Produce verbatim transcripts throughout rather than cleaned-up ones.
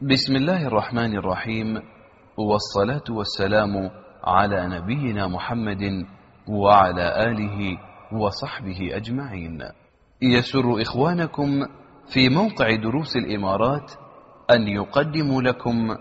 بسم الله الرحمن الرحيم، والصلاة والسلام على نبينا محمد وعلى آله وصحبه أجمعين. يسر إخوانكم في موقع دروس الإمارات أن يقدموا لكم.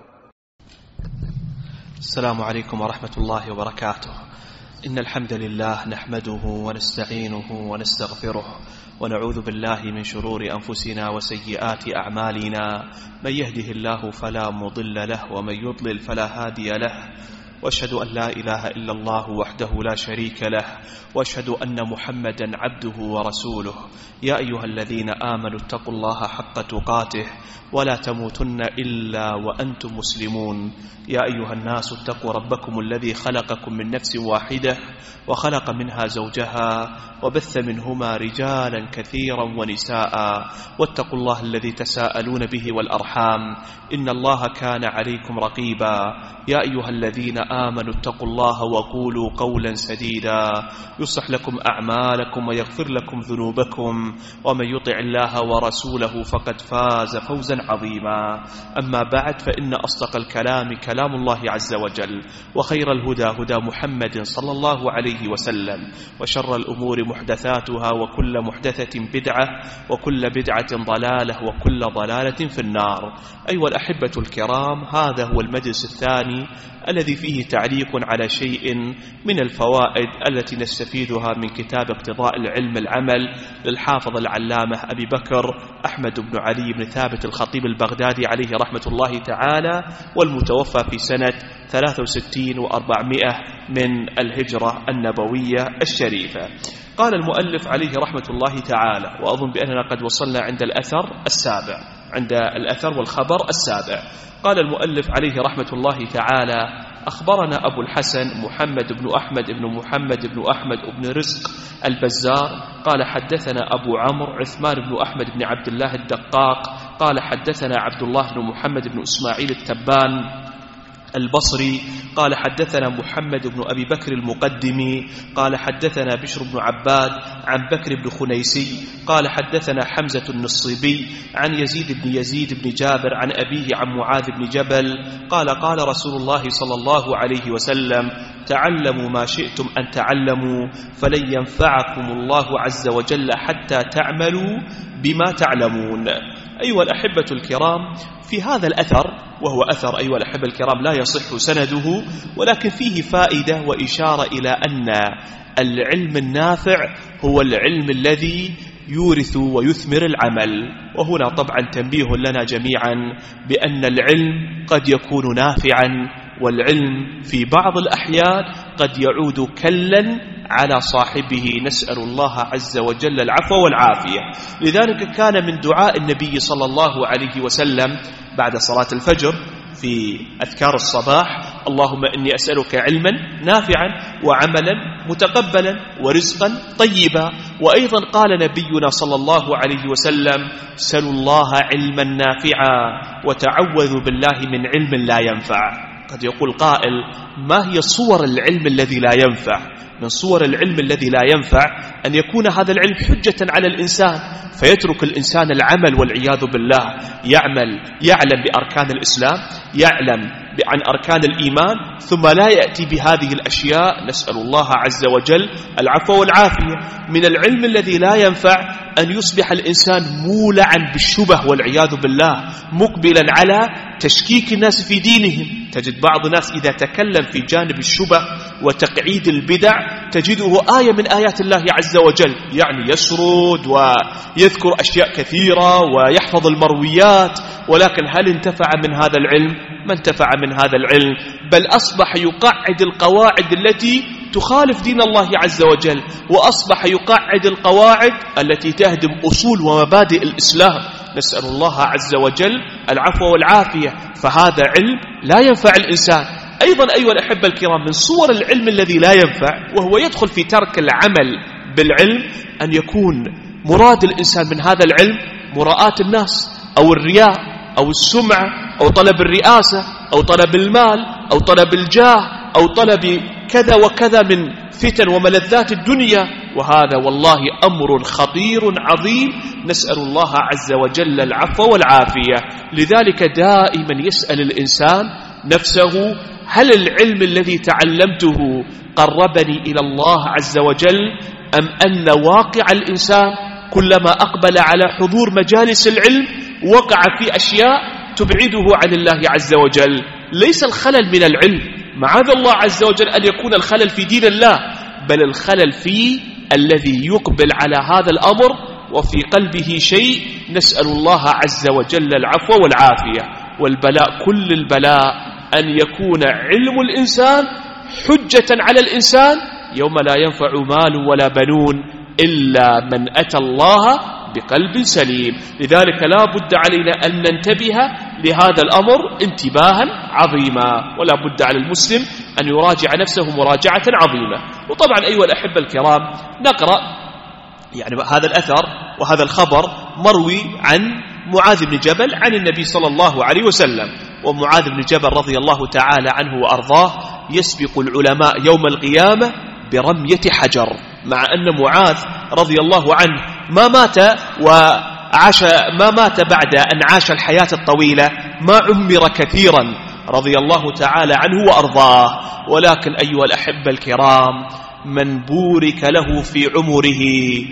السلام عليكم ورحمة الله وبركاته. إن الحمد لله نحمده ونستعينه ونستغفره ونعوذ بالله من شرور أنفسنا وسيئات أعمالنا، من يهده الله فلا مضل له ومن يضلل فلا هادي له، وأشهد أن لا إله إلا الله وحده لا شريك له، وأشهد أن محمدا عبده ورسوله. يا أيها الذين آمنوا اتقوا الله حق تقاته ولا تموتن إلا وأنتم مسلمون. يا أيها الناس اتقوا ربكم الذي خلقكم من نفس واحدة وخلق منها زوجها وبث منهما رجالا كثيرا ونساء، واتقوا الله الذي تساءلون به والأرحام إن الله كان عليكم رقيبا. يا أيها الذين آمنوا اتقوا الله وقولوا قولا سديدا يصلح لكم أعمالكم ويغفر لكم ذنوبكم، ومن يطع الله ورسوله فقد فاز فوزا عظيما. أما بعد، فإن أصدق الكلام كلام الله عز وجل، وخير الهدى هدى محمد صلى الله عليه وسلم، وشر الأمور محدثاتها، وكل محدثة بدعة، وكل بدعة ضلالة، وكل ضلالة في النار. أيها الأحبة الكرام، هذا هو المجلس الثاني الذي فيه تعليق على شيء من الفوائد التي نستفيدها من كتاب اقتضاء العلم العمل للحافظ العلامة أبي بكر أحمد بن علي بن ثابت الخطيب البغدادي عليه رحمة الله تعالى، والمتوفى في سنة ثلاثة وستين وأربعمائة من الهجرة النبوية الشريفة. قال المؤلف عليه رحمة الله تعالى، وأظن بأننا قد وصلنا عند الأثر السابع، عند الأثر والخبر السابع. قال المؤلف عليه رحمة الله تعالى: أخبرنا أبو الحسن محمد بن أحمد بن محمد بن أحمد بن رزق البزار قال حدثنا أبو عمرو عثمان بن أحمد بن عبد الله الدقاق قال حدثنا عبد الله بن محمد بن إسماعيل التبان البصري قال حدثنا محمد بن أبي بكر المقدمي قال حدثنا بشر بن عباد عن بكر بن خنيسي قال حدثنا حمزة النصيبي عن يزيد بن يزيد بن جابر عن أبيه عن معاذ بن جبل قال قال رسول الله صلى الله عليه وسلم: تعلموا ما شئتم أن تعلموا فلن ينفعكم الله عز وجل حتى تعملوا بما تعلمون. أيها الأحبة الكرام، في هذا الأثر، وهو أثر أيها الأحبة الكرام لا يصح سنده، ولكن فيه فائدة وإشارة إلى أن العلم النافع هو العلم الذي يورث ويثمر العمل. وهنا طبعا تنبيه لنا جميعا بأن العلم قد يكون نافعا، والعلم في بعض الأحيان قد يعود كلا على صاحبه، نسأل الله عز وجل العفو والعافية. لذلك كان من دعاء النبي صلى الله عليه وسلم بعد صلاة الفجر في أذكار الصباح: اللهم إني أسألك علما نافعا وعملا متقبلا ورزقا طيبا. وأيضا قال نبينا صلى الله عليه وسلم: سلوا الله علما نافعا وتعوذوا بالله من علم لا ينفع. قد يقول قائل: ما هي صور العلم الذي لا ينفع؟ من صور العلم الذي لا ينفع أن يكون هذا العلم حجة على الإنسان، فيترك الإنسان العمل والعياذ بالله، يعمل يعلم بأركان الإسلام، يعلم عن أركان الإيمان، ثم لا يأتي بهذه الأشياء، نسأل الله عز وجل العفو والعافية. من العلم الذي لا ينفع أن يصبح الإنسان مولعا بالشبه والعياذ بالله، مقبلا على تشكيك الناس في دينهم. تجد بعض الناس إذا تكلم في جانب الشبه وتقعيد البدع تجده آية من آيات الله عز وجل، يعني يسرد ويذكر أشياء كثيرة ويحفظ المرويات، ولكن هل انتفع من هذا العلم؟ ما انتفع من هذا العلم، بل أصبح يقعد القواعد التي تخالف دين الله عز وجل، وأصبح يقعد القواعد التي تهدم أصول ومبادئ الإسلام. نسأل الله عز وجل العفو والعافية. فهذا علم لا ينفع الإنسان. أيضا أيها الأحبة الكرام، من صور العلم الذي لا ينفع، وهو يدخل في ترك العمل بالعلم، أن يكون مراد الإنسان من هذا العلم مراءة الناس، أو الرياء، أو السمعة، أو طلب الرئاسة، أو طلب المال، أو طلب الجاه، أو طلب كذا وكذا من فتن وملذات الدنيا. وهذا والله أمر خطير عظيم، نسأل الله عز وجل العفو والعافية. لذلك دائما يسأل الإنسان نفسه: هل العلم الذي تعلمته قربني إلى الله عز وجل، أم أن واقع الإنسان كلما أقبل على حضور مجالس العلم وقع في أشياء تبعده عن الله عز وجل؟ ليس الخلل من العلم، معاذ الله عز وجل أن يكون الخلل في دين الله، بل الخلل في الذي يقبل على هذا الأمر وفي قلبه شيء. نسأل الله عز وجل العفو والعافية. والبلاء كل البلاء أن يكون علم الإنسان حجة على الإنسان يوم لا ينفع مال ولا بنون إلا من أتى الله بقلب سليم. لذلك لا بد علينا أن ننتبه لهذا الأمر انتباها عظيما، ولا بد على المسلم أن يراجع نفسه مراجعة عظيمة. وطبعا أيها الأحبة الكرام، نقرأ يعني هذا الأثر وهذا الخبر مروي عن معاذ بن جبل عن النبي صلى الله عليه وسلم. ومعاذ بن جبل رضي الله تعالى عنه وأرضاه يسبق العلماء يوم القيامة برمية حجر، مع أن معاذ رضي الله عنه ما مات وعاش ما مات بعد أن عاش الحياة الطويلة، ما عمر كثيرا رضي الله تعالى عنه وأرضاه. ولكن أيها الأحبة الكرام، من بورك له في عمره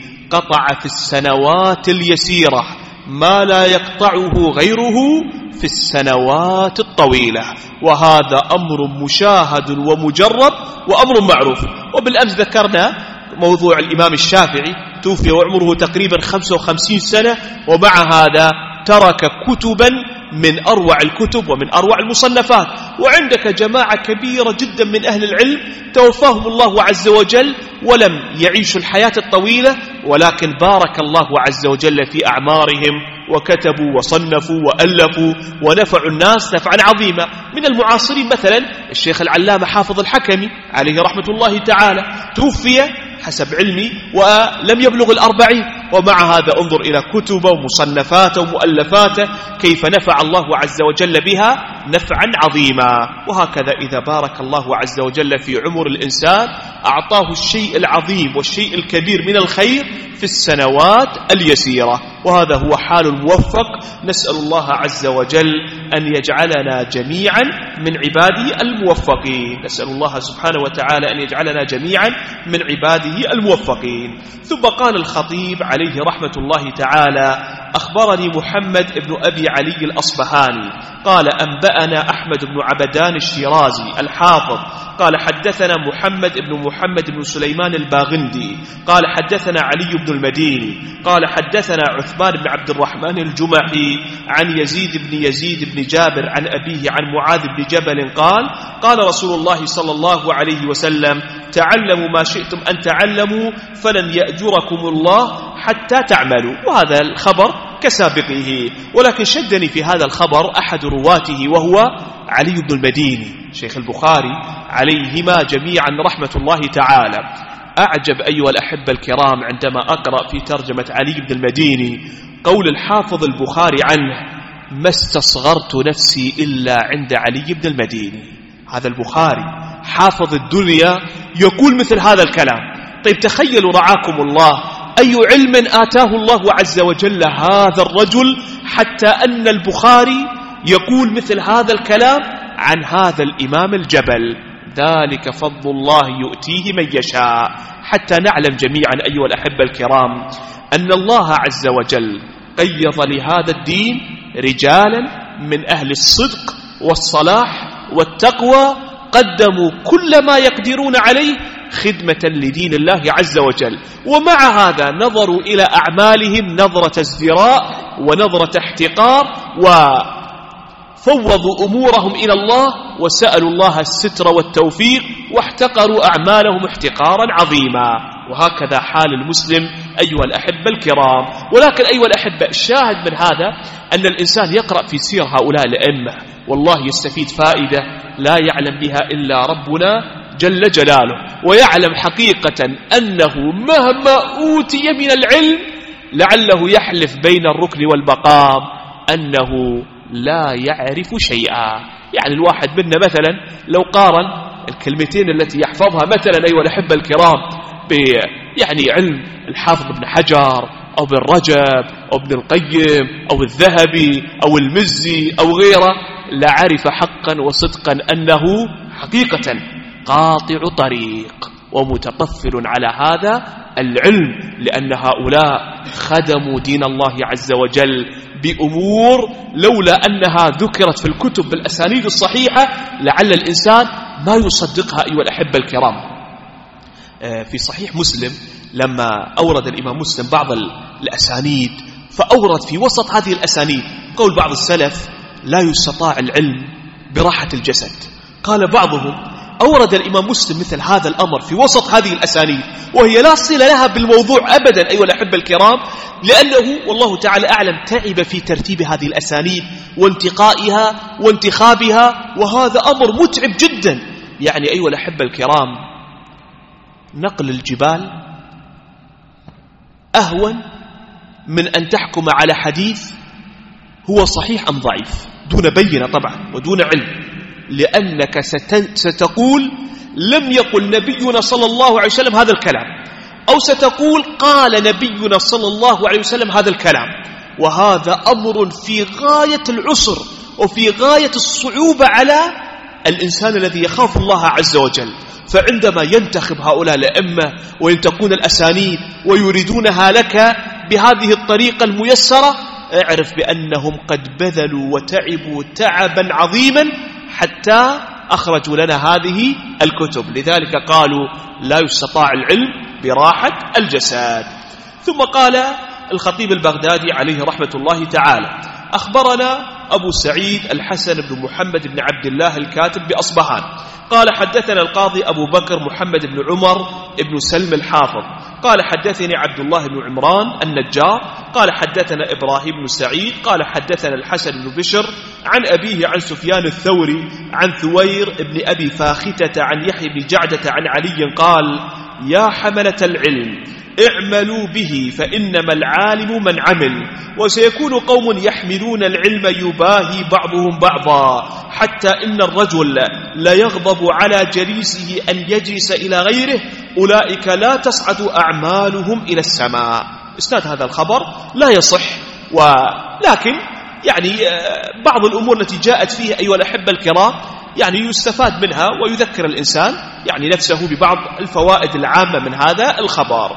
قطع في السنوات اليسيرة ما لا يقطعه غيره في السنوات الطويلة، وهذا أمر مشاهد ومجرب وأمر معروف. وبالأمس ذكرنا موضوع الإمام الشافعي، توفي وعمره تقريبا خمسة وخمسين سنة، ومع هذا ترك كتبا من أروع الكتب ومن أروع المصنفات. وعندك جماعة كبيرة جدا من أهل العلم توفاهم الله عز وجل ولم يعيشوا الحياة الطويلة، ولكن بارك الله عز وجل في أعمارهم وكتبوا وصنفوا وألفوا ونفعوا الناس نفعا عظيما. من المعاصرين مثلا الشيخ العلامة حافظ الحكمي عليه رحمة الله تعالى، توفي حسب علمي ولم يبلغ الأربعين، ومع هذا انظر إلى كتبه ومصنفاته ومؤلفاته كيف نفع الله عز وجل بها نفعا عظيما. وهكذا إذا بارك الله عز وجل في عمر الإنسان أعطاه الشيء العظيم والشيء الكبير من الخير في السنوات اليسيرة، وهذا هو حال الموفق. نسأل الله عز وجل أن يجعلنا جميعا من عباده الموفقين، نسأل الله سبحانه وتعالى أن يجعلنا جميعا من عباده الموفقين. ثم قال الخطيب عليه رحمة الله تعالى: أخبرني محمد بن أبي علي الأصبهاني قال أنبأنا أحمد بن عبدان الشيرازي الحافظ قال حدثنا محمد بن محمد بن سليمان الباغندي قال حدثنا علي بن المديني قال حدثنا عثمان بن عبد الرحمن الجمحي عن يزيد بن يزيد بن جابر عن أبيه عن معاذ بن جبل قال قال رسول الله صلى الله عليه وسلم: تعلموا ما شئتم أن تعلموا فلن يأجركم الله حتى تعملوا. وهذا الخبر كسابقه، ولكن شدني في هذا الخبر أحد رواته وهو علي بن المديني شيخ البخاري عليهما جميعا رحمة الله تعالى. أعجب أيها الأحبة الكرام عندما أقرأ في ترجمة علي بن المديني قول الحافظ البخاري عنه: ما استصغرت نفسي إلا عند علي بن المديني. هذا البخاري حافظ الدنيا يقول مثل هذا الكلام. طيب تخيلوا رعاكم الله أي علم آتاه الله عز وجل هذا الرجل حتى أن البخاري يقول مثل هذا الكلام عن هذا الإمام الجبل. ذلك فضل الله يؤتيه من يشاء. حتى نعلم جميعا أيها الأحبة الكرام أن الله عز وجل قيض لهذا الدين رجالا من أهل الصدق والصلاح والتقوى قدموا كل ما يقدرون عليه خدمة لدين الله عز وجل، ومع هذا نظروا إلى أعمالهم نظرة ازدراء ونظرة احتقار، وفوضوا أمورهم إلى الله وسألوا الله الستر والتوفيق واحتقروا أعمالهم احتقارا عظيما. وهكذا حال المسلم أيها الأحبة الكرام. ولكن أيها الأحبة الشاهد من هذا أن الإنسان يقرأ في سير هؤلاء الأئمة والله يستفيد فائدة لا يعلم بها إلا ربنا جل جلاله، ويعلم حقيقة أنه مهما أوتي من العلم لعله يحلف بين الركن والمقام أنه لا يعرف شيئا. يعني الواحد منا مثلا لو قارن الكلمتين التي يحفظها مثلا أيها الأحبة الكرام ب يعني علم الحافظ ابن حجر أو ابن رجب أو ابن القيم أو الذهبي أو المزي أو غيره لعرف حقا وصدقا أنه حقيقة قاطع طريق ومتطفل على هذا العلم، لأن هؤلاء خدموا دين الله عز وجل بأمور لولا أنها ذكرت في الكتب بالأسانيد الصحيحة لعل الإنسان ما يصدقها. أيها الأحبة الكرام، في صحيح مسلم لما أورد الإمام مسلم بعض الأسانيد فأورد في وسط هذه الأسانيد قول بعض السلف لا يستطاع العلم براحة الجسد. قال بعضهم أورد الإمام مسلم مثل هذا الأمر في وسط هذه الأسانيد وهي لا صلة لها بالموضوع أبدا أيها الأحبة الكرام، لأنه والله تعالى أعلم تعب في ترتيب هذه الأسانيد وانتقائها وانتخابها، وهذا أمر متعب جدا. يعني أيها الأحبة الكرام، نقل الجبال أهون من أن تحكم على حديث هو صحيح أم ضعيف دون بينة طبعا ودون علم، لأنك ستقول لم يقل نبينا صلى الله عليه وسلم هذا الكلام، أو ستقول قال نبينا صلى الله عليه وسلم هذا الكلام، وهذا أمر في غاية العسر وفي غاية الصعوبة على الإنسان الذي يخاف الله عز وجل. فعندما ينتخب هؤلاء الأئمة وينتقون الأسانيد ويريدونها لك بهذه الطريقة الميسرة، اعرف بأنهم قد بذلوا وتعبوا تعبا عظيما حتى أخرجوا لنا هذه الكتب. لذلك قالوا لا يستطاع العلم براحة الجسد. ثم قال الخطيب البغدادي عليه رحمة الله تعالى: أخبرنا أبو سعيد الحسن بن محمد بن عبد الله الكاتب بأصبهان قال حدثنا القاضي أبو بكر محمد بن عمر بن سلم الحافظ قال حدثني عبد الله بن عمران النجار قال حدثنا إبراهيم بن سعيد قال حدثنا الحسن بن بشر عن أبيه عن سفيان الثوري عن ثوير بن أبي فاختة عن يحيى بن جعدة عن علي قال: يا حملة العلم اعملوا به فإنما العالم من عمل، وسيكون قوم يحملون العلم يباهي بعضهم بعضا حتى إن الرجل لا يغضب على جليسه أن يجلس إلى غيره، أولئك لا تصعد أعمالهم إلى السماء. إسناد هذا الخبر لا يصح، ولكن يعني بعض الأمور التي جاءت فيه أيها الأحبة الكرام يعني يستفاد منها ويذكر الإنسان يعني نفسه ببعض الفوائد العامة من هذا الخبر.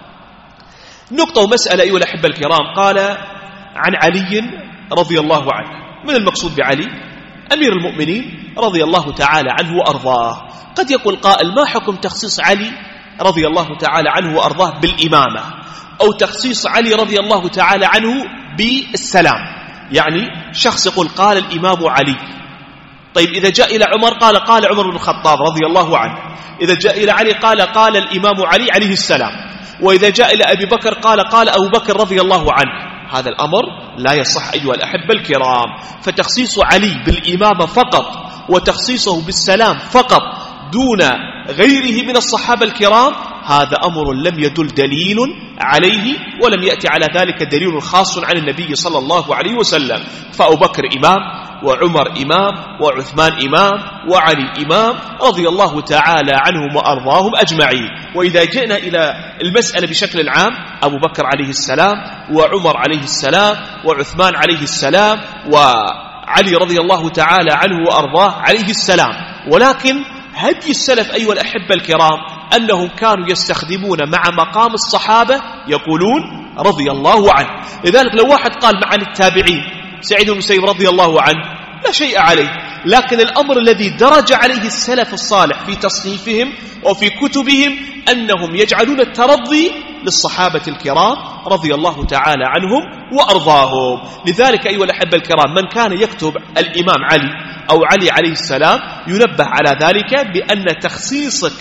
نقطة ومسألة أيها الأحبة الكرام، قال عن علي رضي الله عنه. من المقصود بعلي؟ أمير المؤمنين رضي الله تعالى عنه وأرضاه. قد يقول قائل: ما حكم تخصيص علي رضي الله تعالى عنه وأرضاه بالإمامة، أو تخصيص علي رضي الله تعالى عنه بالسلام؟ يعني شخص يقول قال الإمام علي، طيب إذا جاء إلى عمر قال قال عمر بن الخطاب رضي الله عنه، إذا جاء إلى علي قال قال الإمام علي عليه السلام، وإذا جاء إلى أبي بكر قال قال أبو بكر رضي الله عنه. هذا الأمر لا يصح أيها الأحبة الكرام. فتخصيص علي بالإمامة فقط وتخصيصه بالسلام فقط دون غيره من الصحابة الكرام هذا أمر لم يدل دليل عليه، ولم يأتي على ذلك دليل خاص عن النبي صلى الله عليه وسلم. فأبو بكر إمام، وعمر إمام، وعثمان إمام، وعلي إمام رضي الله تعالى عنهم وأرضاهم أجمعين. وإذا جئنا إلى المسألة بشكل عام، أبو بكر عليه السلام، وعمر عليه السلام، وعثمان عليه السلام، وعلي رضي الله تعالى عنه وأرضاه عليه السلام. ولكن هدي السلف أيها الأحبة الكرام أنهم كانوا يستخدمون مع مقام الصحابة يقولون رضي الله عنه. لذلك لو واحد قال مع التابعين سعيد بن المسيب رضي الله عنه لا شيء عليه، لكن الأمر الذي درج عليه السلف الصالح في تصنيفهم وفي كتبهم أنهم يجعلون الترضي للصحابة الكرام رضي الله تعالى عنهم وأرضاهم. لذلك أيها الأحبة الكرام من كان يكتب الإمام علي أو علي عليه السلام ينبه على ذلك بأن تخصيصك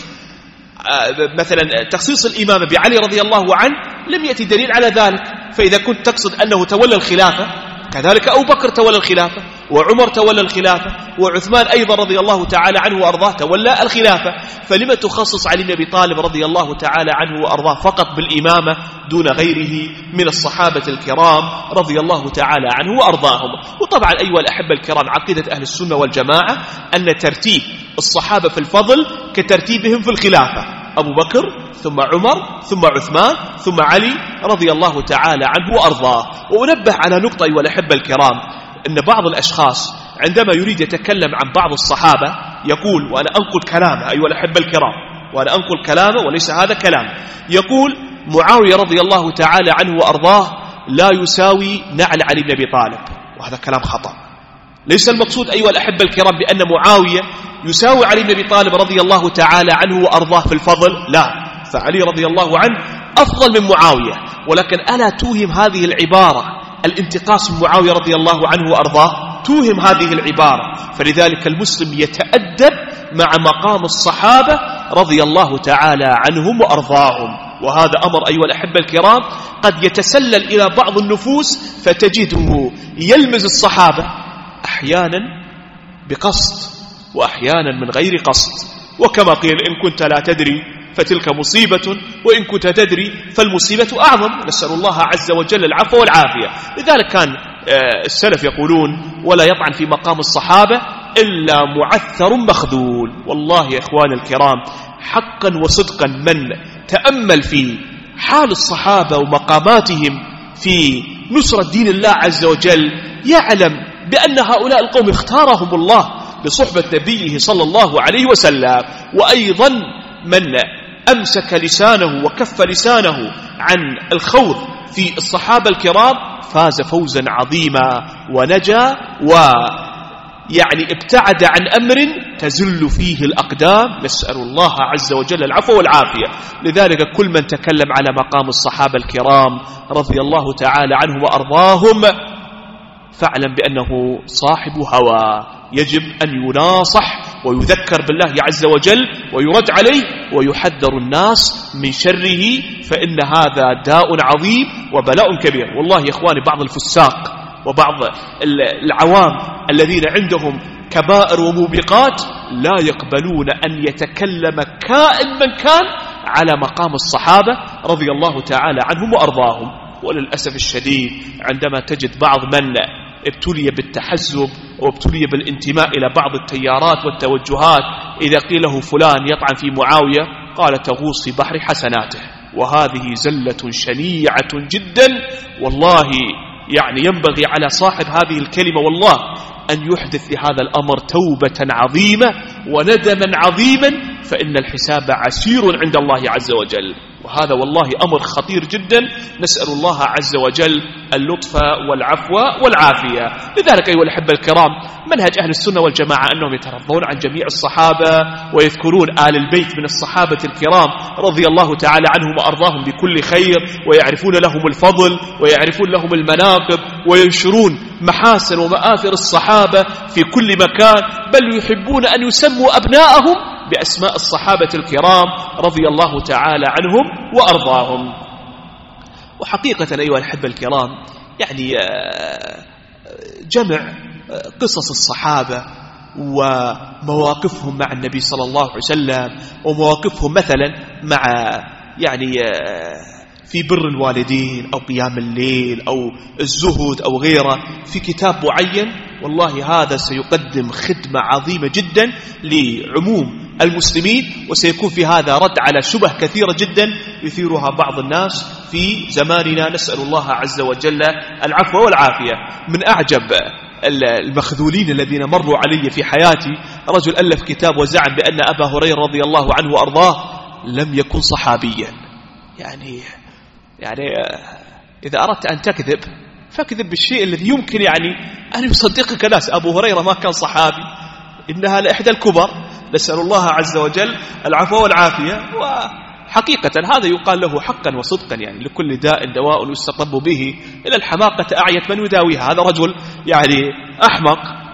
مثلا تخصيص الإمامة بعلي رضي الله عنه لم يأتي دليل على ذلك. فإذا كنت تقصد أنه تولى الخلافة، كذلك أبو بكر تولى الخلافة، وعمر تولى الخلافة، وعثمان أيضا رضي الله تعالى عنه وأرضاه تولى الخلافة، فلما تخصص علي بن أبي طالب رضي الله تعالى عنه وأرضاه فقط بالإمامة دون غيره من الصحابة الكرام رضي الله تعالى عنه وأرضاهم؟ وطبعا أيها الأحبة الكرام عقيدة أهل السنة والجماعة أن ترتيب الصحابة في الفضل كترتيبهم في الخلافة، أبو بكر ثم عمر ثم عثمان ثم علي رضي الله تعالى عنه وأرضاه. وأنبه على نقطة أيها الأحبة الكرام، أن بعض الأشخاص عندما يريد يتكلم عن بعض الصحابة يقول، وأنا أنقل كلامه أيها الأحبة الكرام، وأنا أنقل كلامه وليس هذا كلام، يقول معاوية رضي الله تعالى عنه وأرضاه لا يساوي نعل علي بن أبي طالب، وهذا كلام خطأ. ليس المقصود أيها الأحبة الكرام بأن معاوية يساوي علي بن أبي طالب رضي الله تعالى عنه وأرضاه في الفضل، لا، فعلي رضي الله عنه أفضل من معاوية، ولكن ألا توهم هذه العبارة الانتقاص من معاوية رضي الله عنه وأرضاه؟ توهم هذه العبارة. فلذلك المسلم يتأدب مع مقام الصحابة رضي الله تعالى عنهم وأرضاهم، وهذا أمر أيها الأحبة الكرام قد يتسلل إلى بعض النفوس فتجده يلمز الصحابة أحيانا بقصد وأحيانا من غير قصد، وكما قيل إن كنت لا تدري فتلك مصيبة وإن كنت تدري فالمصيبة أعظم. نسأل الله عز وجل العفو والعافية. لذلك كان السلف يقولون ولا يطعن في مقام الصحابة إلا معثر مخذول. والله يا إخوان الكرام حقا وصدقا من تأمل في حال الصحابة ومقاماتهم في نصرة دين الله عز وجل يعلم بأن هؤلاء القوم اختارهم الله لصحبة نبيه صلى الله عليه وسلم. وأيضا من أمسك لسانه وكف لسانه عن الخوض في الصحابة الكرام فاز فوزا عظيما ونجا ويعني ابتعد عن أمر تزل فيه الأقدام. نسأل الله عز وجل العفو والعافية. لذلك كل من تكلم على مقام الصحابة الكرام رضي الله تعالى عنهم وأرضاهم فاعلم بأنه صاحب هوى، يجب أن يناصح ويذكر بالله عز وجل ويرد عليه ويحذر الناس من شره، فإن هذا داء عظيم وبلاء كبير. والله يا إخواني بعض الفساق وبعض العوام الذين عندهم كبائر وموبقات لا يقبلون أن يتكلم كائن من كان على مقام الصحابة رضي الله تعالى عنهم وأرضاهم. وللأسف الشديد عندما تجد بعض من ابتلي بالتحزب وابتلي بالانتماء إلى بعض التيارات والتوجهات إذا قيل له فلان يطعن في معاوية قال تغوص في بحر حسناته، وهذه زلة شنيعة جدا. والله يعني ينبغي على صاحب هذه الكلمة والله أن يحدث لهذا الأمر توبة عظيمة وندما عظيما، فإن الحساب عسير عند الله عز وجل، وهذا والله أمر خطير جدا. نسأل الله عز وجل اللطف والعفو والعافية. لذلك أيها الأحبة الكرام منهج أهل السنة والجماعة أنهم يترضون عن جميع الصحابة ويذكرون آل البيت من الصحابة الكرام رضي الله تعالى عنهم وأرضاهم بكل خير، ويعرفون لهم الفضل ويعرفون لهم المناقب وينشرون محاسن ومآثر الصحابة في كل مكان، بل يحبون أن يسموا أبناءهم بأسماء الصحابة الكرام رضي الله تعالى عنهم وأرضاهم. وحقيقة أيها الأحبة الكرام يعني جمع قصص الصحابة ومواقفهم مع النبي صلى الله عليه وسلم ومواقفهم مثلا مع يعني في بر الوالدين أو قيام الليل أو الزهد أو غيره في كتاب معين، والله هذا سيقدم خدمة عظيمة جدا لعموم المسلمين، وسيكون في هذا رد على شبه كثيرة جدا يثيرها بعض الناس في زماننا. نسأل الله عز وجل العفو والعافية. من أعجب المخذولين الذين مروا علي في حياتي رجل ألف كتاب وزعم بأن أبا هريرة رضي الله عنه وأرضاه لم يكن صحابيا. يعني يعني إذا أردت أن تكذب فاكذب بالشيء الذي يمكن يعني أن يصدقك ناس. أبو هريرة ما كان صحابي، إنها لإحدى الكبر. نسأل الله عز وجل العفو والعافية. وحقيقة هذا يقال له حقا وصدقا، يعني لكل داء دواء يستطب به، إلى الحماقة أعيت من يداويها. هذا رجل يعني أحمق،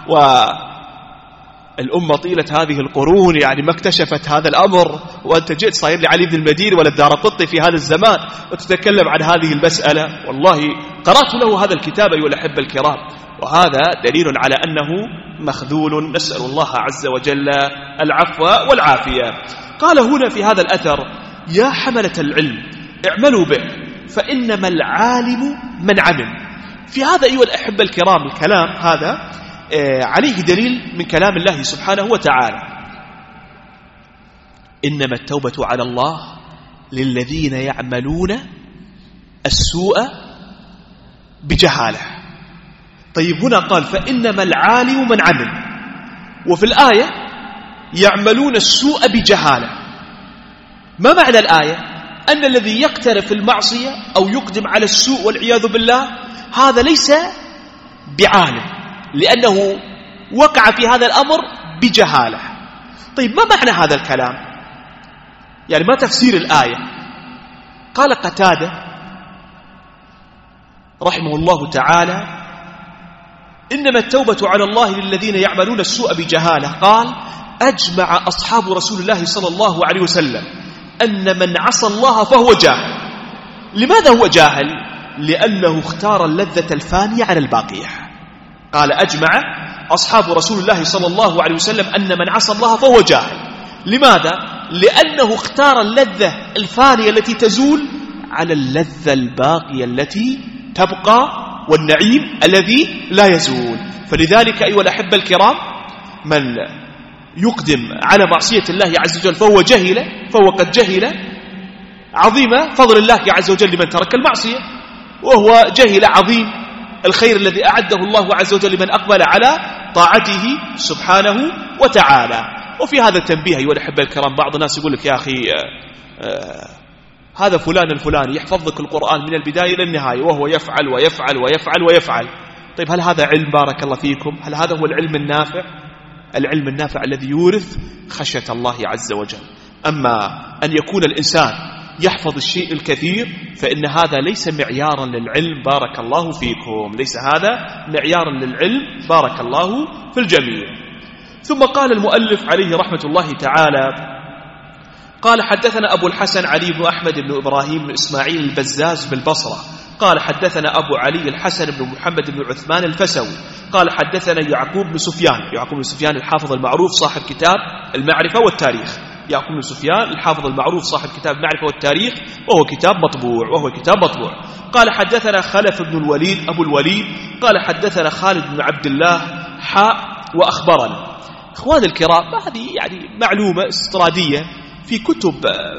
والأمة طيلة هذه القرون يعني ما اكتشفت هذا الأمر، وأنت جئت صاير لعلي بن المديني ولا الدارقطني في هذا الزمان وتتكلم عن هذه المسألة. والله قرأت له هذا الكتاب أيها الأحبة الكرام، وهذا دليل على أنه مخذول. نسأل الله عز وجل العفو والعافية. قال هنا في هذا الأثر يا حملة العلم اعملوا به فإنما العالم من عمل. في هذا أيها الأحبة الكرام الكلام هذا عليه دليل من كلام الله سبحانه وتعالى. إنما التوبة على الله للذين يعملون السوء بجهالة. طيب هنا قال فإنما العالم من عمل، وفي الآية يعملون السوء بجهالة. ما معنى الآية؟ أن الذي يقترف المعصية أو يقدم على السوء والعياذ بالله هذا ليس بعالم، لأنه وقع في هذا الأمر بجهالة. طيب ما معنى هذا الكلام؟ يعني ما تفسير الآية؟ قال قتادة رحمه الله تعالى إنما التوبة على الله للذين يعملون السوء بجهالة. قال أجمع أصحاب رسول الله صلى الله عليه وسلم أن من عصى الله فهو جاهل. لماذا هو جاهل؟ لأنه اختار اللذة الفانية على الباقية. قال أجمع أصحاب رسول الله صلى الله عليه وسلم أن من عصى الله فهو جاهل. لماذا؟ لأنه اختار اللذة الفانية التي تزول على اللذة الباقية التي تبقى والنعيم الذي لا يزول. فلذلك أيها الأحبة الكرام من يقدم على معصية الله عز وجل فهو جهل، فهو قد جهل عظيم فضل الله عز وجل لمن ترك المعصية، وهو جهل عظيم الخير الذي أعده الله عز وجل لمن أقبل على طاعته سبحانه وتعالى. وفي هذا التنبيه أيها الأحبة الكرام بعض الناس يقول لك يا أخي آه آه هذا فلان الفلاني يحفظ لك القرآن من البداية إلى النهاية وهو يفعل ويفعل ويفعل ويفعل. طيب هل هذا علم بارك الله فيكم؟ هل هذا هو العلم النافع؟ العلم النافع الذي يورث خشية الله عز وجل. أما أن يكون الإنسان يحفظ الشيء الكثير فإن هذا ليس معيارا للعلم بارك الله فيكم، ليس هذا معيارا للعلم بارك الله في الجميع. ثم قال المؤلف عليه رحمة الله تعالى قال حدثنا أبو الحسن علي بن أحمد بن إبراهيم بن إسماعيل البزاز بالبصرة قال حدثنا أبو علي الحسن بن محمد بن عثمان الفسوي قال حدثنا يعقوب بن سفيان، يعقوب بن سفيان الحافظ المعروف صاحب كتاب المعرفة والتاريخ، يعقوب بن سفيان الحافظ المعروف صاحب كتاب المعرفة والتاريخ وهو كتاب مطبوع وهو كتاب مطبوع قال حدثنا خلف بن الوليد أبو الوليد قال حدثنا خالد بن عبد الله حاء وأخبرنا. إخوان الكرام هذه يعني معلومة استرادية في كتب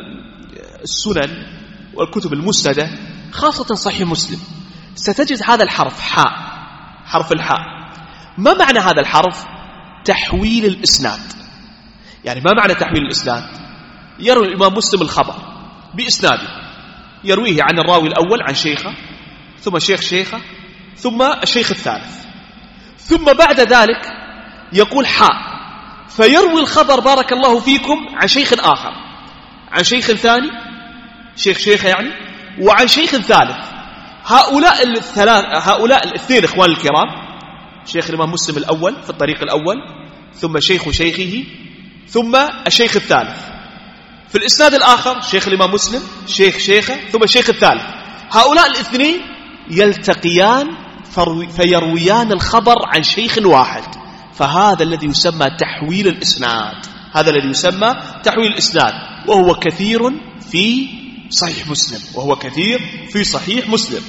السنن والكتب المسندة خاصة صحيح مسلم ستجد هذا الحرف حاء، حرف الحاء. ما معنى هذا الحرف؟ تحويل الإسناد. يعني ما معنى تحويل الإسناد؟ يروي الإمام مسلم الخبر بإسناده، يرويه عن الراوي الأول عن شيخه ثم شيخ شيخه ثم الشيخ الثالث، ثم بعد ذلك يقول حاء فيروي الخبر بارك الله فيكم عن شيخ آخر عن شيخ ثاني شيخ شيخه يعني وعن شيخ ثالث. هؤلاء الثلاث هؤلاء الاثنين إخوان الكرام شيخ الإمام مسلم الأول في الطريق الأول ثم شيخ شيخه ثم الشيخ الثالث. في الإسناد الآخر شيخ الإمام مسلم شيخ شيخه ثم الشيخ الثالث. هؤلاء الاثنين يلتقيان فيرويان الخبر عن شيخ واحد، فهذا الذي يسمى تحويل الإسناد، هذا الذي يسمى تحويل الإسناد وهو كثير في صحيح مسلم وهو كثير في صحيح مسلم.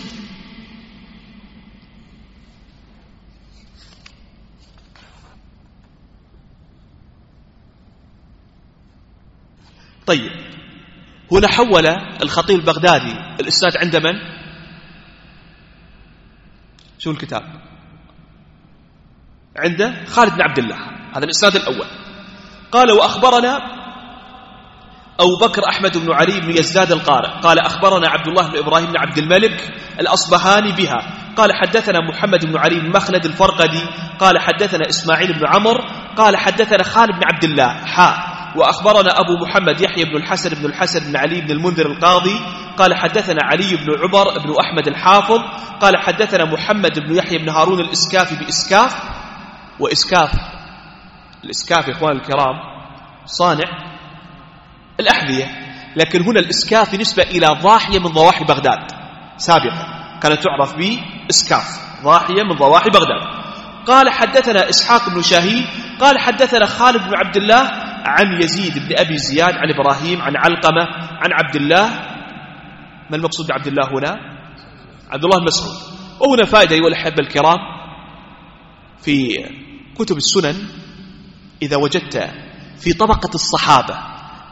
طيب هنا حول الخطيب البغدادي الإسناد عند من؟ شو الكتاب؟ عند خالد بن عبد الله، هذا الإسناد الأول. قال وأخبرنا أبو بكر أحمد بن علي بن يزداد القارئ قال أخبرنا عبد الله بن إبراهيم بن عبد الملك الأصبهاني بها قال حدثنا محمد بن علي بن مخلد الفرقدي قال حدثنا إسماعيل بن عمر قال حدثنا خالد بن عبد الله حاء وأخبرنا أبو محمد يحيى بن الحسن بن الحسن بن علي بن المنذر القاضي قال حدثنا علي بن عمر بن أحمد الحافظ قال حدثنا محمد بن يحيى بن هارون الإسكافي بإسكاف. وإسكاف الإسكاف إخوان الكرام صانع الأحذية، لكن هنا الإسكاف نسبة إلى ضاحية من ضواحي بغداد سابقا كانت تعرف بإسكاف، ضاحية من ضواحي بغداد. قال حدثنا إسحاق بن شاهين قال حدثنا خالد بن عبد الله عن يزيد بن أبي زياد عن إبراهيم عن علقمة عن عبد الله. ما المقصود بعبد الله هنا؟ عبد الله مسعود. وهنا فائدة أيها الأحبة الكرام في كتب السنن، إذا وجدت في طبقة الصحابة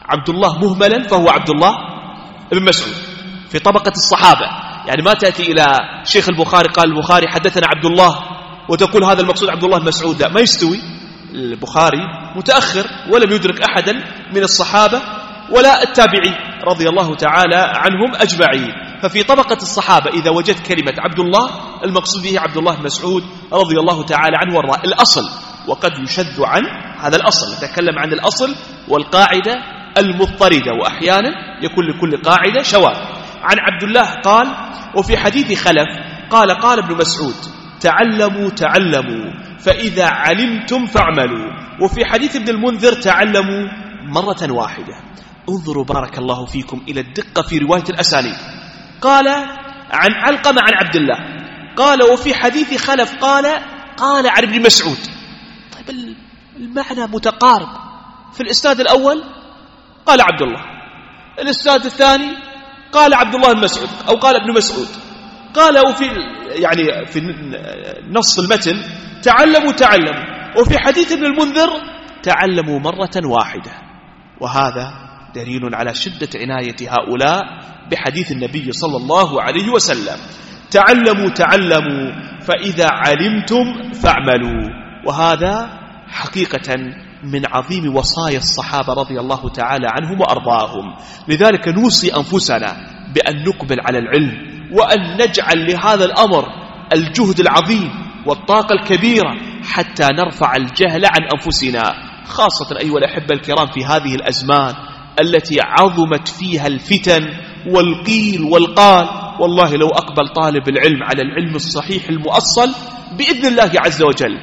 عبد الله مهملا فهو عبد الله بن مسعود في طبقة الصحابة. يعني ما تأتي إلى شيخ البخاري قال البخاري حدثنا عبد الله وتقول هذا المقصود عبد الله بن مسعود، لا، ما يستوي. البخاري متأخر ولم يدرك أحدا من الصحابة ولا التابعين رضي الله تعالى عنهم أجمعين. ففي طبقة الصحابة إذا وجدت كلمة عبد الله المقصود به عبد الله بن مسعود رضي الله تعالى عنه وارضاه. الأصل، وقد يشذ عن هذا الأصل، نتكلم عن الأصل والقاعدة المضطردة، وأحيانا يكون لكل قاعدة شواذ. عن عبد الله قال: وفي حديث خلف قال قال ابن مسعود: تعلموا تعلموا فإذا علمتم فاعملوا. وفي حديث ابن المنذر: تعلموا مرة واحدة. انظروا بارك الله فيكم إلى الدقة في رواية الأسانيد. قال عن علقمة عن عبد الله قال: وفي حديث خلف قال قال عن ابن مسعود. طيب المعنى متقارب. في الإسناد الأول قال عبد الله، الإسناد الثاني قال عبد الله بن مسعود أو قال ابن مسعود، قال وفي يعني في نص المتن تعلموا تعلموا، وفي حديث ابن المنذر تعلموا مرة واحدة. وهذا دليل على شدة عناية هؤلاء بحديث النبي صلى الله عليه وسلم: تعلموا تعلموا فإذا علمتم فاعملوا. وهذا حقيقة من عظيم وصايا الصحابة رضي الله تعالى عنهم وأرضاهم. لذلك نوصي أنفسنا بأن نقبل على العلم، وأن نجعل لهذا الأمر الجهد العظيم والطاقة الكبيرة حتى نرفع الجهل عن أنفسنا، خاصة أيها الأحبة الكرام في هذه الأزمان التي عظمت فيها الفتن والقيل والقال. والله لو أقبل طالب العلم على العلم الصحيح المؤصل بإذن الله عز وجل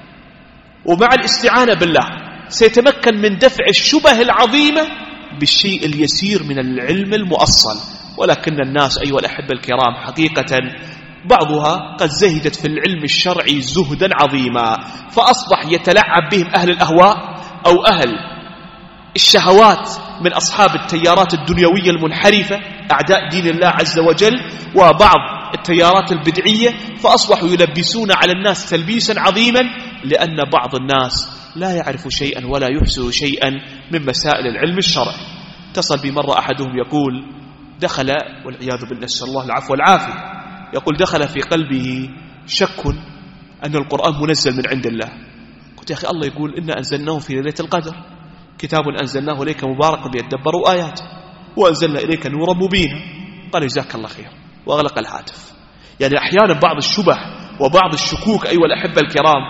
ومع الاستعانة بالله سيتمكن من دفع الشبه العظيمة بالشيء اليسير من العلم المؤصل. ولكن الناس أيها الأحبة الكرام حقيقة بعضها قد زهدت في العلم الشرعي زهدا عظيما، فأصبح يتلعب بهم أهل الأهواء أو أهل الشهوات من أصحاب التيارات الدنيوية المنحرفة أعداء دين الله عز وجل، وبعض التيارات البدعية، فأصبحوا يلبسون على الناس تلبيسا عظيما، لأن بعض الناس لا يعرف شيئا ولا يحسن شيئا من مسائل العلم الشرعي. اتصل بي مرة أحدهم يقول دخل، والعياذ بالله نسأل الله العفو والعافية، يقول دخل في قلبه شك أن القرآن منزل من عند الله. قلت يا أخي الله يقول إنا أنزلناه في ليلة القدر، كتاب أنزلناه إليك مبارك ليدبروا آياته وأنزلنا إليك نورا مبينا. قال جزاك الله خير وأغلق الهاتف. يعني أحيانا بعض الشبه وبعض الشكوك أيها الأحبة الكرام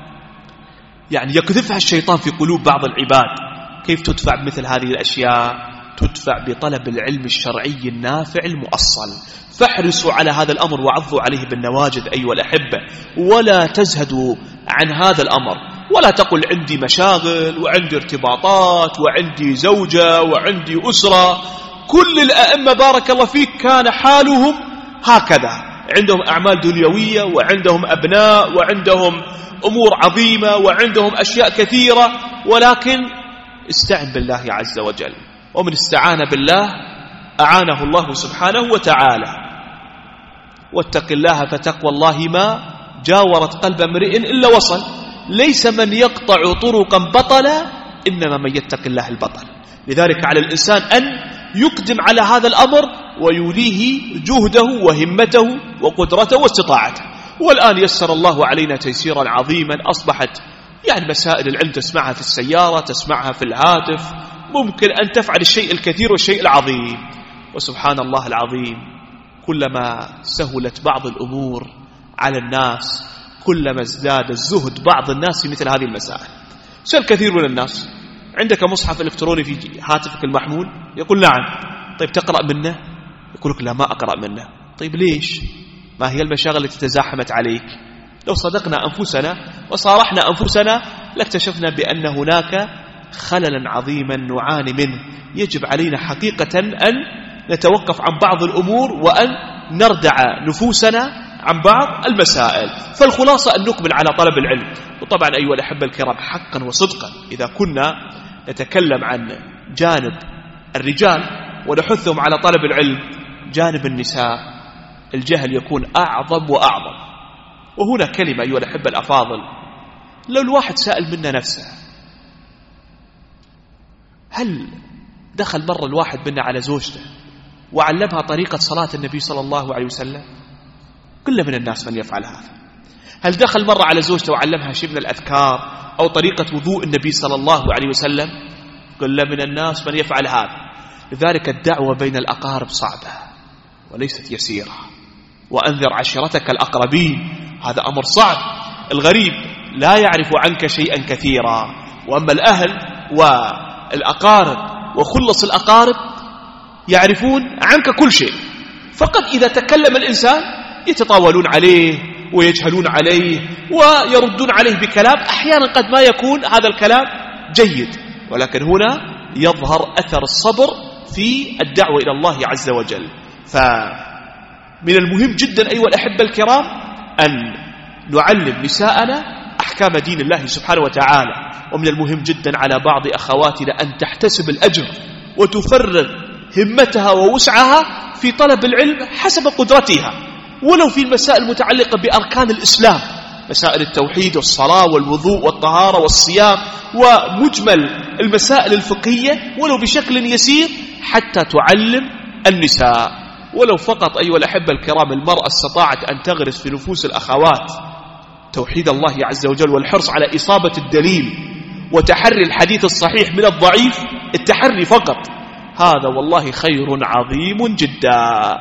يعني يقذفها الشيطان في قلوب بعض العباد. كيف تدفع بمثل هذه الأشياء؟ تدفع بطلب العلم الشرعي النافع المؤصل. فاحرصوا على هذا الأمر وعضوا عليه بالنواجذ أيها الأحبة، ولا تزهدوا عن هذا الأمر، ولا تقل عندي مشاغل وعندي ارتباطات وعندي زوجة وعندي أسرة. كل الأئمة بارك الله فيك كان حالهم هكذا، عندهم أعمال دنيوية وعندهم أبناء وعندهم أمور عظيمة وعندهم أشياء كثيرة، ولكن استعن بالله عز وجل، ومن استعان بالله أعانه الله سبحانه وتعالى. واتق الله فتقوى الله ما جاورت قلب امرئ إلا وصل. ليس من يقطع طرقا بطلا، إنما من يتق الله البطل. لذلك على الإنسان أن يقدم على هذا الأمر ويوليه جهده وهمته وقدرته واستطاعته. والآن يسر الله علينا تيسيرا عظيما، أصبحت يعني مسائل العلم تسمعها في السيارة، تسمعها في الهاتف، ممكن أن تفعل الشيء الكثير والشيء العظيم. وسبحان الله العظيم، كلما سهلت بعض الأمور على الناس كلما ازداد الزهد بعض الناس في مثل هذه المسائل. سأل كثير من الناس عندك مصحف إلكتروني في هاتفك المحمول؟ يقول نعم. طيب تقرأ منه؟ يقول لك لا ما أقرأ منه. طيب ليش؟ ما هي المشاغل التي تزاحمت عليك؟ لو صدقنا أنفسنا وصارحنا أنفسنا لاكتشفنا بأن هناك خللا عظيما نعاني منه، يجب علينا حقيقة أن نتوقف عن بعض الأمور وأن نردع نفوسنا عن بعض المسائل. فالخلاصة أن نقبل على طلب العلم. وطبعا أيها الأحبة الكرام حقا وصدقا إذا كنا نتكلم عن جانب الرجال ونحثهم على طلب العلم، جانب النساء الجهل يكون أعظم وأعظم. وهنا كلمة أيها الأحبة الأفاضل، لو الواحد سأل منا نفسه هل دخل مرة الواحد منا على زوجته وعلمها طريقة صلاة النبي صلى الله عليه وسلم؟ كل من الناس من يفعل هذا. هل دخل مرة على زوجته وعلمها شيء من الأذكار أو طريقة وضوء النبي صلى الله عليه وسلم؟ كل من الناس من يفعل هذا. لذلك الدعوة بين الأقارب صعبة وليست يسيرة. وأنذر عشيرتك الأقربين، هذا أمر صعب. الغريب لا يعرف عنك شيئا كثيرا، وأما الأهل والأقارب وخلص الأقارب يعرفون عنك كل شيء. فقط إذا تكلم الإنسان يتطاولون عليه ويجهلون عليه ويردون عليه بكلام أحيانا قد ما يكون هذا الكلام جيد، ولكن هنا يظهر أثر الصبر في الدعوة إلى الله عز وجل. فمن المهم جدا أيها الأحبة الكرام أن نعلم نساءنا أحكام دين الله سبحانه وتعالى. ومن المهم جدا على بعض أخواتنا أن تحتسب الأجر وتفرغ همتها ووسعها في طلب العلم حسب قدرتها، ولو في المسائل المتعلقة بأركان الإسلام، مسائل التوحيد والصلاة والوضوء والطهارة والصيام ومجمل المسائل الفقهية ولو بشكل يسير حتى تعلم النساء. ولو فقط أيها الأحبة الكرام المرأة استطاعت أن تغرس في نفوس الأخوات توحيد الله عز وجل والحرص على إصابة الدليل وتحري الحديث الصحيح من الضعيف، التحري فقط، هذا والله خير عظيم جدا.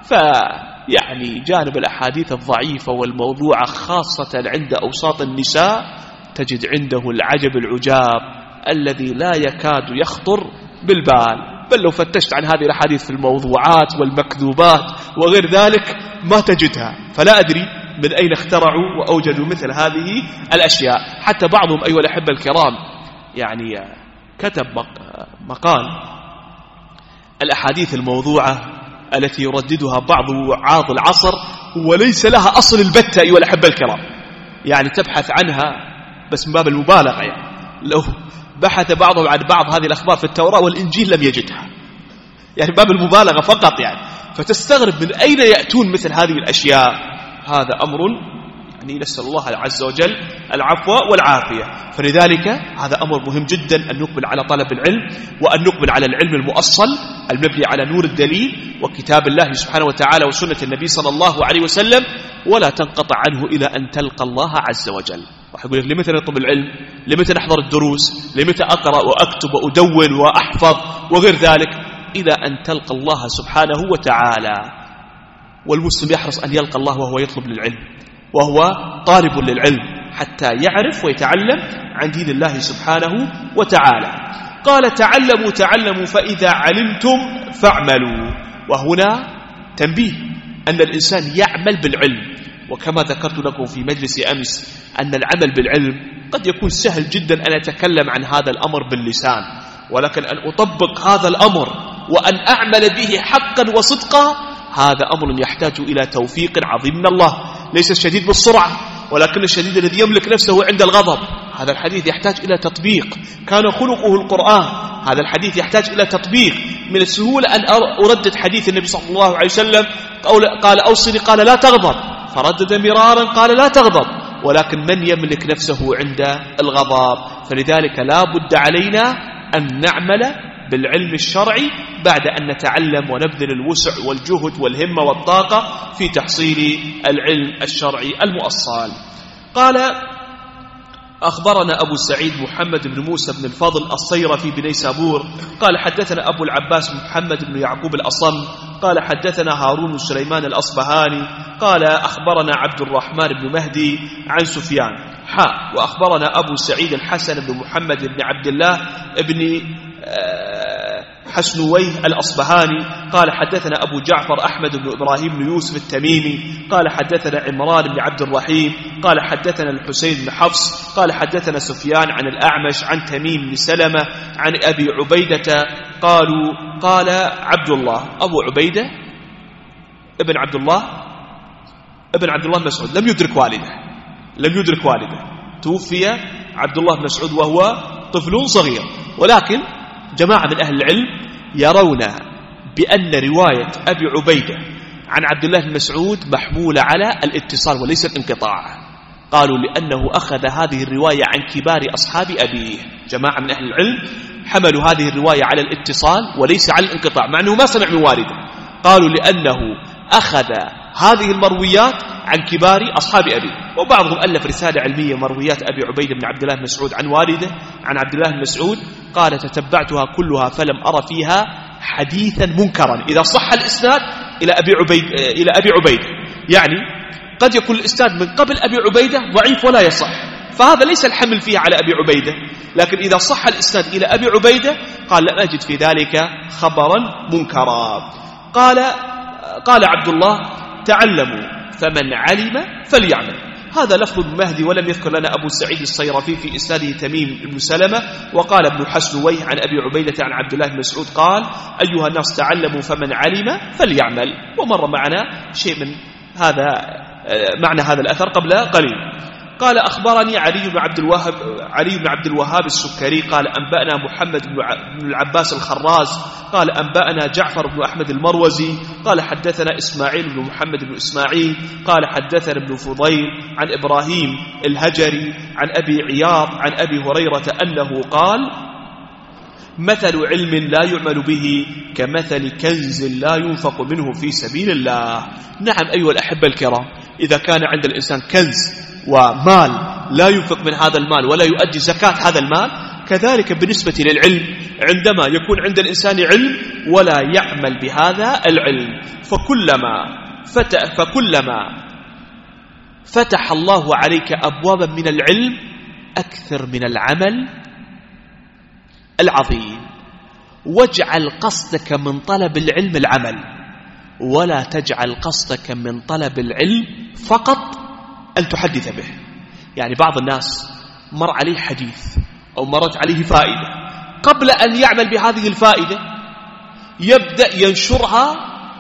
فيعني جانب الأحاديث الضعيفة والموضوعة خاصة عند أوساط النساء تجد عنده العجب العجاب الذي لا يكاد يخطر بالبال. بل لو فتشت عن هذه الأحاديث في الموضوعات والمكذوبات وغير ذلك ما تجدها. فلا أدري من أين اخترعوا وأوجدوا مثل هذه الأشياء. حتى بعضهم أيها الأحبة الكرام يعني كتب مقال الأحاديث الموضوعة التي يرددها بعض وعاظ العصر وليس لها أصل البتة أيها الأحبة الكرام، يعني تبحث عنها بس من باب المبالغة. يعني لو بحث بعضهم عن بعض هذه الأخبار في التوراة والإنجيل لم يجدها، يعني باب المبالغة فقط. يعني فتستغرب من أين يأتون مثل هذه الأشياء. هذا أمر يعني نسأل الله عز وجل العفو والعافية. فلذلك هذا أمر مهم جدا أن نقبل على طلب العلم، وأن نقبل على العلم المؤصل المبني على نور الدليل وكتاب الله سبحانه وتعالى وسنة النبي صلى الله عليه وسلم، ولا تنقطع عنه إلى أن تلقى الله عز وجل. وأقول لك لمتى نطلب العلم؟ لمتى نحضر الدروس؟ لمتى أقرأ وأكتب وأدون وأحفظ وغير ذلك؟ إلى أن تلقى الله سبحانه وتعالى. والمسلم يحرص أن يلقى الله وهو يطلب للعلم وهو طالب للعلم حتى يعرف ويتعلم عن دين الله سبحانه وتعالى. قال تعلموا تعلموا فإذا علمتم فاعملوا. وهنا تنبيه أن الإنسان يعمل بالعلم. وكما ذكرت لكم في مجلس أمس أن العمل بالعلم قد يكون سهل جدا أن أتكلم عن هذا الأمر باللسان، ولكن أن أطبق هذا الأمر وأن أعمل به حقا وصدقا هذا أمر يحتاج إلى توفيق عظيم من الله. ليس الشديد بالسرعة ولكن الشديد الذي يملك نفسه عند الغضب. هذا الحديث يحتاج إلى تطبيق. كان خلقه القرآن، هذا الحديث يحتاج إلى تطبيق. من السهولة أن أردد حديث النبي صلى الله عليه وسلم قال أوصني قال لا تغضب، فردد مرارا قال لا تغضب، ولكن من يملك نفسه عند الغضب؟ فلذلك لا بد علينا أن نعمل بالعلم الشرعي بعد أن نتعلم ونبذل الوسع والجهد والهمة والطاقة في تحصيل العلم الشرعي المؤصل. قال أخبرنا أبو سعيد محمد بن موسى بن الفضل الصيرفي بن نيسابور قال حدثنا أبو العباس محمد بن يعقوب الأصم قال حدثنا هارون سليمان الأصبهاني قال أخبرنا عبد الرحمن بن مهدي عن سفيان حاء وأخبرنا أبو سعيد الحسن بن محمد بن عبد الله بن حسنويه الأصبهاني قال حدثنا أبو جعفر أحمد بن إبراهيم بن يوسف التميمي قال حدثنا عمران بن عبد الرحيم قال حدثنا الحسين بن حفص قال حدثنا سفيان عن الأعمش عن تميم بن سلمة عن أبي عبيدة قالوا قال عبد الله أبو عبيدة ابن عبد الله ابن عبد الله مسعود لم يدرك والده لم يدرك والده توفي عبد الله بن مسعود وهو طفل صغير، ولكن جماعة من أهل العلم يرون بأن رواية أبي عبيدة عن عبد الله بن مسعود محمولة على الاتصال وليس الانقطاع. قالوا لأنه أخذ هذه الرواية عن كبار أصحاب أبيه. جماعة من أهل العلم حملوا هذه الرواية على الاتصال وليس على الانقطاع مع أنه ما سمع من والده؟ قالوا لأنه أخذ هذه المرويات عن كبار أصحاب أبيه، وبعضهم ألف رسالة علمية مرويات أبي عبيدة بن عبد الله بن مسعود عن والده عن عبد الله بن مسعود، قال تتبعتها كلها فلم أرى فيها حديثا منكرا إذا صح الإسناد إلى أبي عبيد إلى أبي عبيدة. يعني قد يكون الإسناد من قبل أبي عبيدة ضعيف ولا يصح، فهذا ليس الحمل فيه على أبي عبيدة، لكن إذا صح الإسناد إلى أبي عبيدة قال لم أجد في ذلك خبرا منكرا. قال قال عبد الله تعلموا فمن علم فليعمل. هذا لفظ المهدي، ولم يذكر لنا أبو سعيد الصيرفي في إسناده تميم بن سلمة. وقال ابن حسنويه عن أبي عبيدة عن عبد الله بن مسعود قال أيها الناس تعلموا فمن علم فليعمل. ومر معنا شيء من هذا معنى هذا الأثر قبل قليل. قال أخبرني علي بن عبد الوهاب علي بن عبد الوهاب السكري قال أنبأنا محمد بن العباس الخراز قال أنبأنا جعفر بن أحمد المروزي قال حدثنا إسماعيل بن محمد بن إسماعيل قال حدثنا ابن فضيل عن إبراهيم الهجري عن أبي عياض عن أبي هريرة أنه قال مثل علم لا يعمل به كمثل كنز لا ينفق منه في سبيل الله. نعم أيها الأحبة الكرام، إذا كان عند الإنسان كنز ومال لا ينفق من هذا المال ولا يؤدي زكاة هذا المال، كذلك بالنسبة للعلم عندما يكون عند الإنسان علم ولا يعمل بهذا العلم فكلما فتح, فكلما فتح الله عليك أبوابا من العلم أكثر من العمل العظيم. واجعل قصدك من طلب العلم العمل، ولا تجعل قصدك من طلب العلم فقط أن تحدث به. يعني بعض الناس مر عليه حديث أو مرت عليه فائدة، قبل أن يعمل بهذه الفائدة يبدأ ينشرها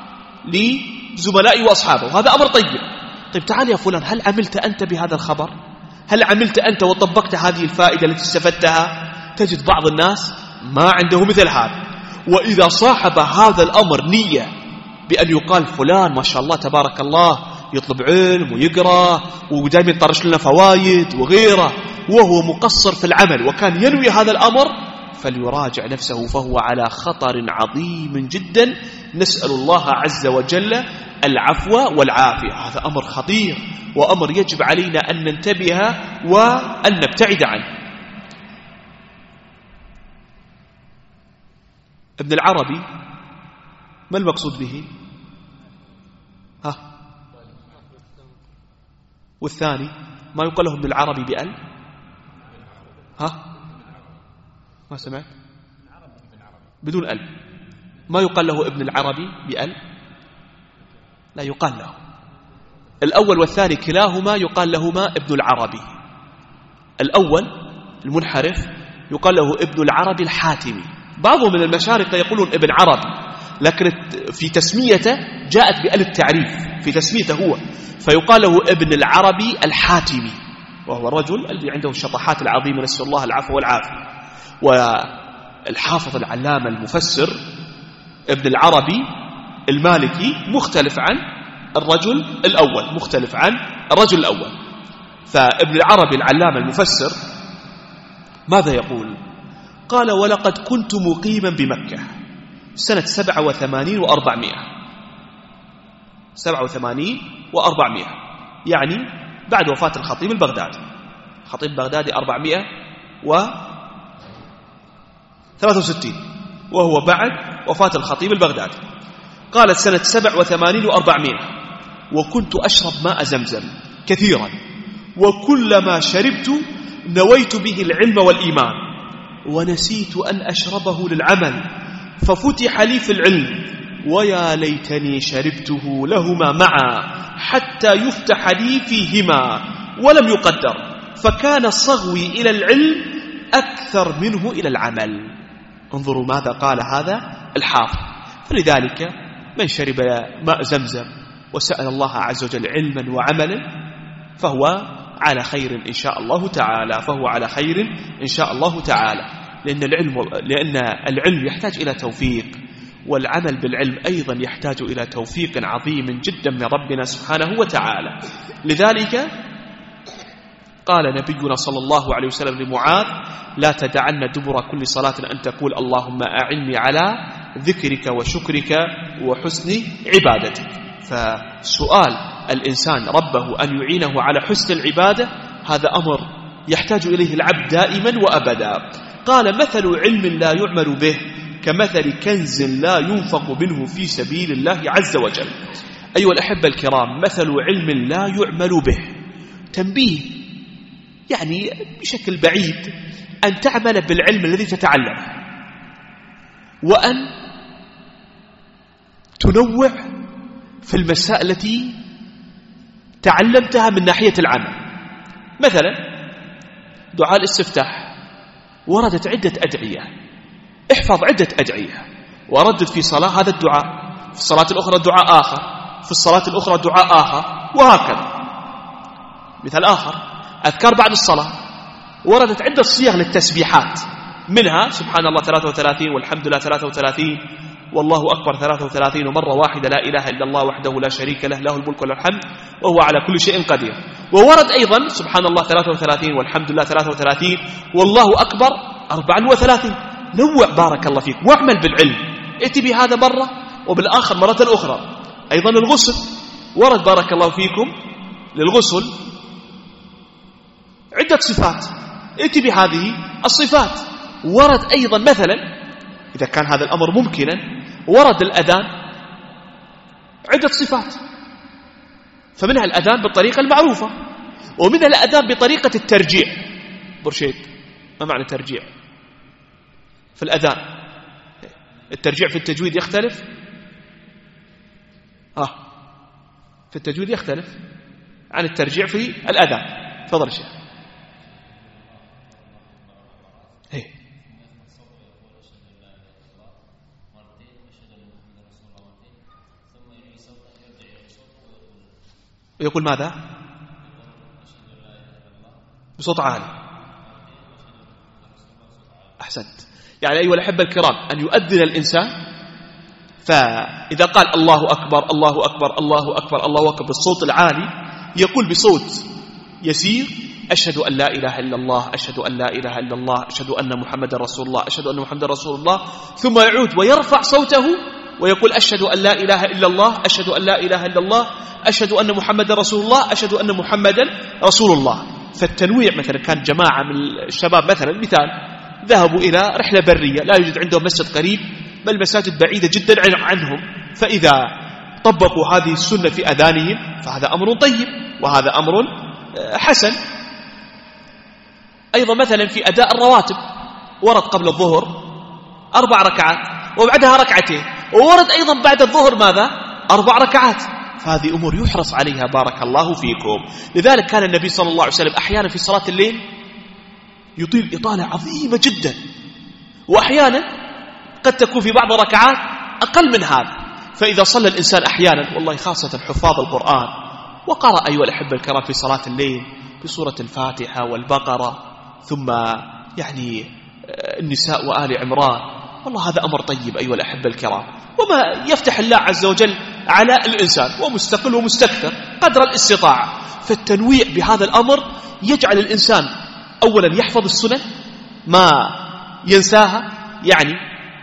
لزملائه وأصحابه، وهذا أمر طيب. طيب تعال يا فلان، هل عملت أنت بهذا الخبر؟ هل عملت أنت وطبقت هذه الفائدة التي استفدتها؟ تجد بعض الناس ما عنده مثل هذا. وإذا صاحب هذا الأمر نية بأن يقال فلان ما شاء الله تبارك الله يطلب علم ويقرأ ودائما يطرش لنا فوائد وغيره، وهو مقصر في العمل وكان ينوي هذا الأمر، فليراجع نفسه، فهو على خطر عظيم جدا. نسأل الله عز وجل العفو والعافية. هذا أمر خطير وأمر يجب علينا أن ننتبه وأن نبتعد عنه. ابن العربي ما المقصود به؟ ها والثاني ما يقال له ابن العربي بأل؟ ها ما سمعت؟ بدون أل ما يقال له ابن العربي بأل، لا يقال له. الأول والثاني كلاهما يقال لهما ابن العربي. الأول المنحرف يقال له ابن العربي الحاتمي. بعضهم من المشارقة يقولون ابن عربي، لكن في تسميته جاءت بأل التعريف في تسميته هو، فيقال له ابن العربي الحاتمي، وهو الرجل الذي عنده الشطحات العظيمة، نسأل الله العفو والعافية. والحافظ العلامة المفسر ابن العربي المالكي مختلف عن الرجل الأول، مختلف عن الرجل الأول. فابن العربي العلامة المفسر ماذا يقول؟ قال ولقد كنت مقيما بمكة سنة سبعة وثمانين وأربعمائة سبعة وثمانين وأربعمائة، يعني بعد وفاة الخطيب البغدادي. الخطيب البغدادي أربعمائة وثلاثة وستين، وهو بعد وفاة الخطيب البغدادي. قالت سنة سبع وثمانين وأربعمائة وكنت أشرب ماء زمزم كثيرا، وكلما شربت نويت به العلم والإيمان، ونسيت أن أشربه للعمل، ففتح لي في العلم، ويا ليتني شربته لهما معا حتى يفتح لي فيهما، ولم يقدر، فكان صغوي إلى العلم أكثر منه إلى العمل. انظروا ماذا قال هذا الحافظ. فلذلك من شرب ماء زمزم وسأل الله عز وجل علما وعملا فهو على خير إن شاء الله تعالى، فهو على خير إن شاء الله تعالى. لأن العلم, لأن العلم يحتاج إلى توفيق، والعمل بالعلم أيضا يحتاج إلى توفيق عظيم جدا من ربنا سبحانه وتعالى. لذلك قال نبينا صلى الله عليه وسلم لمعاذ: لا تدعن دبر كل صلاة أن تقول اللهم أعني على ذكرك وشكرك وحسن عبادتك. فسؤال الإنسان ربه أن يعينه على حسن العبادة هذا أمر يحتاج إليه العبد دائما وأبدا. قال: مثل علم لا يعمل به كمثل كنز لا ينفق منه في سبيل الله عز وجل. أيها الأحبة الكرام، مثل علم لا يعمل به، تنبيه يعني بشكل بعيد أن تعمل بالعلم الذي تتعلمه، وأن تنوع في المسائل التي تعلمتها من ناحية العمل. مثلا دعاء الاستفتاح وردت عدة أدعية، احفظ عدة أدعية وردت في صلاة هذا الدعاء، في الصلاة الأخرى دعاء آخر، في الصلاة الأخرى دعاء آخر، وهكذا. مثال آخر: أذكار بعد الصلاة وردت عدة صيغ للتسبيحات، منها سبحان الله ثلاثة وثلاثين، والحمد لله ثلاثة وثلاثين، والله أكبر ثلاثة وثلاثين، ومرة واحدة لا إله إلا الله وحده لا شريك له له الملك وله الحمد وهو على كل شيء قدير. وورد أيضا سبحان الله ثلاثة وثلاثين، والحمد لله ثلاثة وثلاثين، والله أكبر أربعة وثلاثين. نوع بارك الله فيك واعمل بالعلم، ائتي بهذا مرة وبالآخر مرة أخرى. أيضا الغسل ورد بارك الله فيكم للغسل عدة صفات، ائتي بهذه الصفات. ورد أيضا مثلا إذا كان هذا الأمر ممكنا ورد الأذان عدة صفات، فمنها الأذان بالطريقة المعروفة، ومنها الأذان بطريقة الترجيع. برشيد، ما معنى ترجيع في الأذان؟ الترجيع في التجويد يختلف؟ آه في التجويد يختلف عن الترجيع في الأذان. تفضل الشيخ. هي. ويقول ماذا؟ بصوت عالي. أحسنت. يعني أيها الأحبة الكرام، أن يؤذن الإنسان، فإذا قال الله أكبر الله أكبر الله أكبر الله أكبر بالصوت العالي، يقول بصوت يسير: أشهد أن لا إله إلا الله، أشهد أن لا إله إلا الله، أشهد أن محمد رسول الله، أشهد أن محمد رسول الله، ثم يعود ويرفع صوته ويقول: أشهد أن لا إله إلا الله، أشهد أن لا إله إلا الله، أشهد أن محمد رسول الله، أشهد أن محمدا رسول الله. فالتنويع، مثلا كان جماعة من الشباب مثلا مثال ذهبوا إلى رحلة برية، لا يوجد عندهم مسجد قريب بل مساجد بعيدة جدا عنهم، فإذا طبقوا هذه السنة في أذانهم فهذا أمر طيب وهذا أمر حسن. أيضا مثلا في أداء الرواتب ورد قبل الظهر أربع ركعات وبعدها ركعتين، وورد أيضا بعد الظهر ماذا؟ أربع ركعات. فهذه أمور يحرص عليها بارك الله فيكم. لذلك كان النبي صلى الله عليه وسلم أحيانا في صلاة الليل يطيل إطالة عظيمة جدا، وأحيانا قد تكون في بعض الركعات أقل من هذا. فإذا صلى الإنسان أحيانا، والله خاصة حفاظ القرآن، وقرأ أيها الأحبة الكرام في صلاة الليل بسورة الفاتحة والبقرة ثم يعني النساء وآل عمران، والله هذا أمر طيب أيها الأحبة الكرام، وما يفتح الله عز وجل على الإنسان، ومستقل ومستكثر قدر الاستطاعة. فالتنويع بهذا الأمر يجعل الإنسان أولا يحفظ السنن ما ينساها. يعني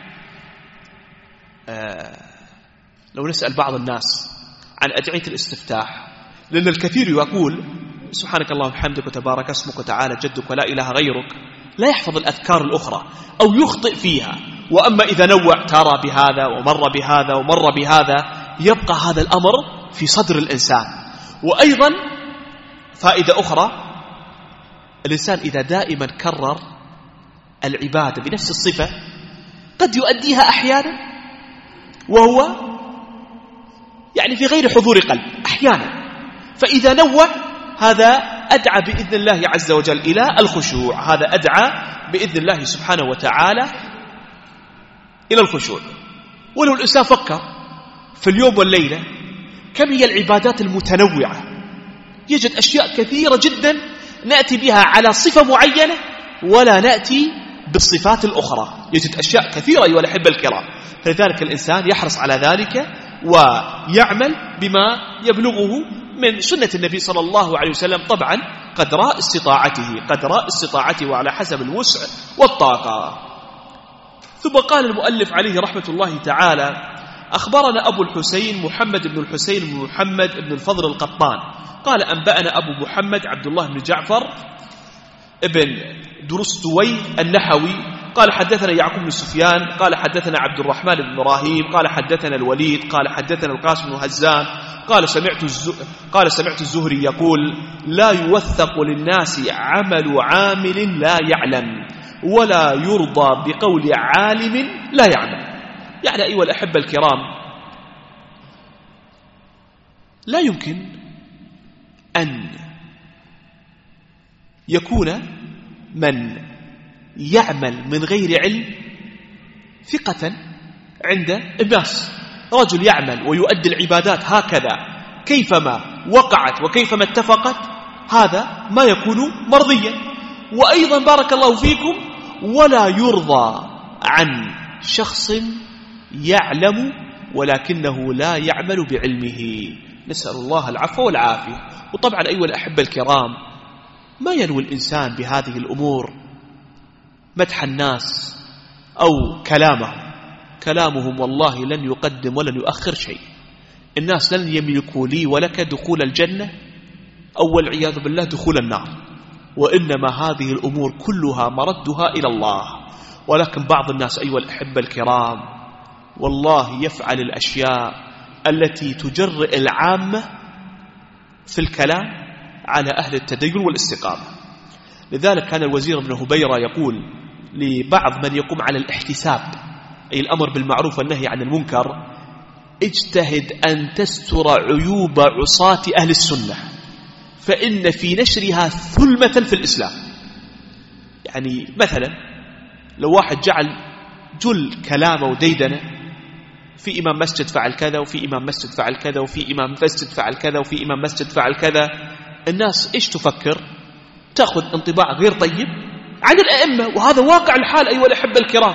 آه لو نسأل بعض الناس عن أدعية الاستفتاح، لأن الكثير يقول سبحانك اللهم وبحمدك وتبارك اسمك وتعالى جدك ولا إله غيرك، لا يحفظ الأذكار الأخرى أو يخطئ فيها. وأما إذا نوع تارى بهذا ومر بهذا ومر بهذا، يبقى هذا الأمر في صدر الإنسان. وأيضا فائدة أخرى، الإنسان إذا دائما كرر العبادة بنفس الصفة قد يؤديها أحيانا وهو يعني في غير حضور قلب أحيانا، فإذا نوع هذا أدعى بإذن الله عز وجل إلى الخشوع، هذا أدعى بإذن الله سبحانه وتعالى إلى الخشوع. ولو الإنسان فكر في اليوم والليلة كم هي العبادات المتنوعة، يجد أشياء كثيرة جدا نأتي بها على صفة معينة ولا نأتي بالصفات الأخرى، يجد أشياء كثيرة أيها الأحبة الكرام. فلذلك الإنسان يحرص على ذلك ويعمل بما يبلغه من سنة النبي صلى الله عليه وسلم، طبعا قدر استطاعته قدر استطاعته وعلى حسب الوسع والطاقة. ثم قال المؤلف عليه رحمة الله تعالى: أخبرنا أبو الحسين محمد بن الحسين بن محمد بن الفضل القطان قال أنبأنا أبو محمد عبد الله بن جعفر ابن درستوي النحوي قال حدثنا يعقوب بن سفيان قال حدثنا عبد الرحمن بن إبراهيم قال حدثنا الوليد قال حدثنا القاسم بن هزام قال سمعت قال سمعت الزهري يقول: لا يوثق للناس عمل عامل لا يعلم ولا يرضى بقول عالم لا يعلم. يعني أيها الأحبة الكرام، لا يمكن أن يكون من يعمل من غير علم ثقة عند الناس. رجل يعمل ويؤدي العبادات هكذا كيفما وقعت وكيفما اتفقت، هذا ما يكون مرضيا. وأيضا بارك الله فيكم، ولا يرضى عن شخص يعلم ولكنه لا يعمل بعلمه. نسأل الله العفو والعافية. وطبعا أيها الأحبة الكرام، ما ينوي الإنسان بهذه الأمور مدح الناس أو كلامهم كلامهم والله لن يقدم ولن يؤخر شيء. الناس لن يملكوا لي ولك دخول الجنة أو والعياذ بالله دخول النار، وإنما هذه الأمور كلها مردها إلى الله. ولكن بعض الناس أيها الأحبة الكرام والله يفعل الأشياء التي تجرئ العامة في الكلام على أهل التدين والاستقامة. لذلك كان الوزير ابن هبيرة يقول لبعض من يقوم على الاحتساب، أي الأمر بالمعروف والنهي عن المنكر: اجتهد أن تستر عيوب عصاة أهل السنة فإن في نشرها ثلمة في الإسلام. يعني مثلا لو واحد جعل جل كلامه وديدنه في إمام مسجد فعل كذا وفي إمام مسجد فعل كذا وفي إمام مسجد فعل كذا وفي إمام مسجد فعل كذا، الناس إيش تفكر؟ تأخذ انطباع غير طيب عن الأئمة، وهذا واقع الحال أيها الأحبة الكرام.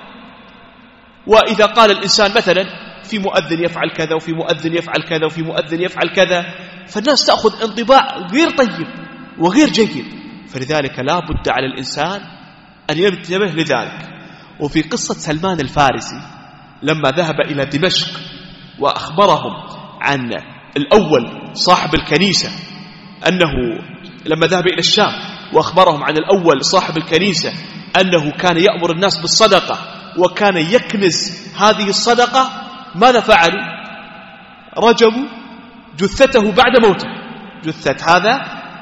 وإذا قال الإنسان مثلا في مؤذن يفعل كذا وفي مؤذن يفعل كذا وفي مؤذن يفعل كذا، فالناس تأخذ انطباع غير طيب وغير جيد. فلذلك لا بد على الإنسان أن ينتبه لذلك. وفي قصة سلمان الفارسي لما ذهب إلى دمشق وأخبرهم عن الأول صاحب الكنيسة أنه لما ذهب إلى الشام وأخبرهم عن الأول صاحب الكنيسة أنه كان يأمر الناس بالصدقة وكان يكنز هذه الصدقة، ماذا فعلوا؟ رجموا جثته بعد موته، جثة هذا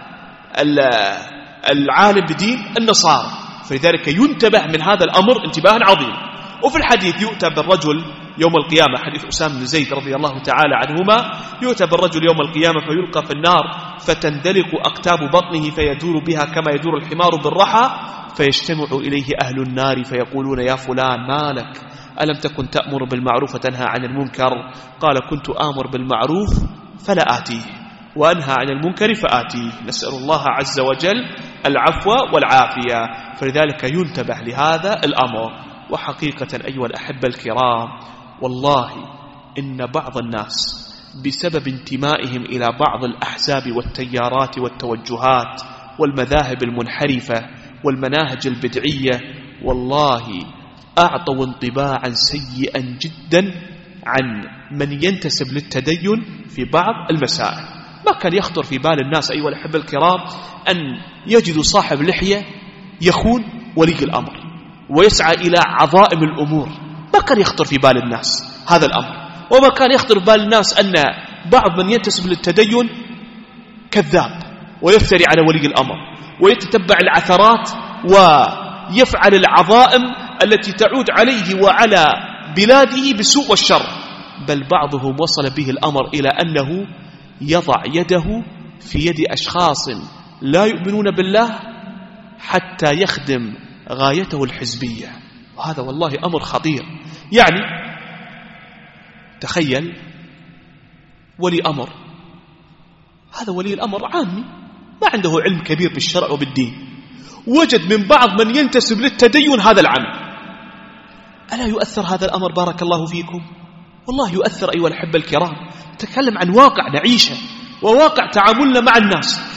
العالم بدين النصارى. فلذلك ينتبه من هذا الأمر انتباها عظيما. وفي الحديث يؤتى بالرجل يوم القيامة، حديث أسامة بن زيد رضي الله تعالى عنهما، يؤتى بالرجل يوم القيامة فيلقى في النار فتندلق أقتاب بطنه فيدور بها كما يدور الحمار بالرحى، فيجتمع إليه أهل النار فيقولون: يا فلان ما لك؟ ألم تكن تأمر بالمعروف وتنهى عن المنكر؟ قال: كنت آمر بالمعروف فلا آتيه وأنهى عن المنكر فآتيه. نسأل الله عز وجل العفو والعافية. فلذلك ينتبه لهذا الأمر. وحقيقة أيها الأحبة الكرام، والله إن بعض الناس بسبب انتمائهم إلى بعض الأحزاب والتيارات والتوجهات والمذاهب المنحرفة والمناهج البدعية، والله أعطوا انطباعا سيئا جدا عن من ينتسب للتدين في بعض المسائل. ما كان يخطر في بال الناس أيها الأحبة الكرام أن يجدوا صاحب لحية يخون ولي الأمر ويسعى إلى عظائم الأمور. ما كان يخطر في بال الناس هذا الأمر. وما كان يخطر في بال الناس أن بعض من ينتسب للتدين كذاب ويفتري على ولي الأمر ويتتبع العثرات ويفعل العظائم التي تعود عليه وعلى بلاده بالسوء والشر. بل بعضهم وصل به الأمر إلى أنه يضع يده في يد أشخاص لا يؤمنون بالله حتى يخدم غايته الحزبية، وهذا والله أمر خطير. يعني تخيل ولي أمر، هذا ولي الأمر عامي ما عنده علم كبير بالشرع وبالدين، وجد من بعض من ينتسب للتدين هذا العمل، ألا يؤثر هذا الأمر بارك الله فيكم؟ والله يؤثر أيها الأحبة الكرام. تكلم عن واقع نعيشه وواقع تعاملنا مع الناس.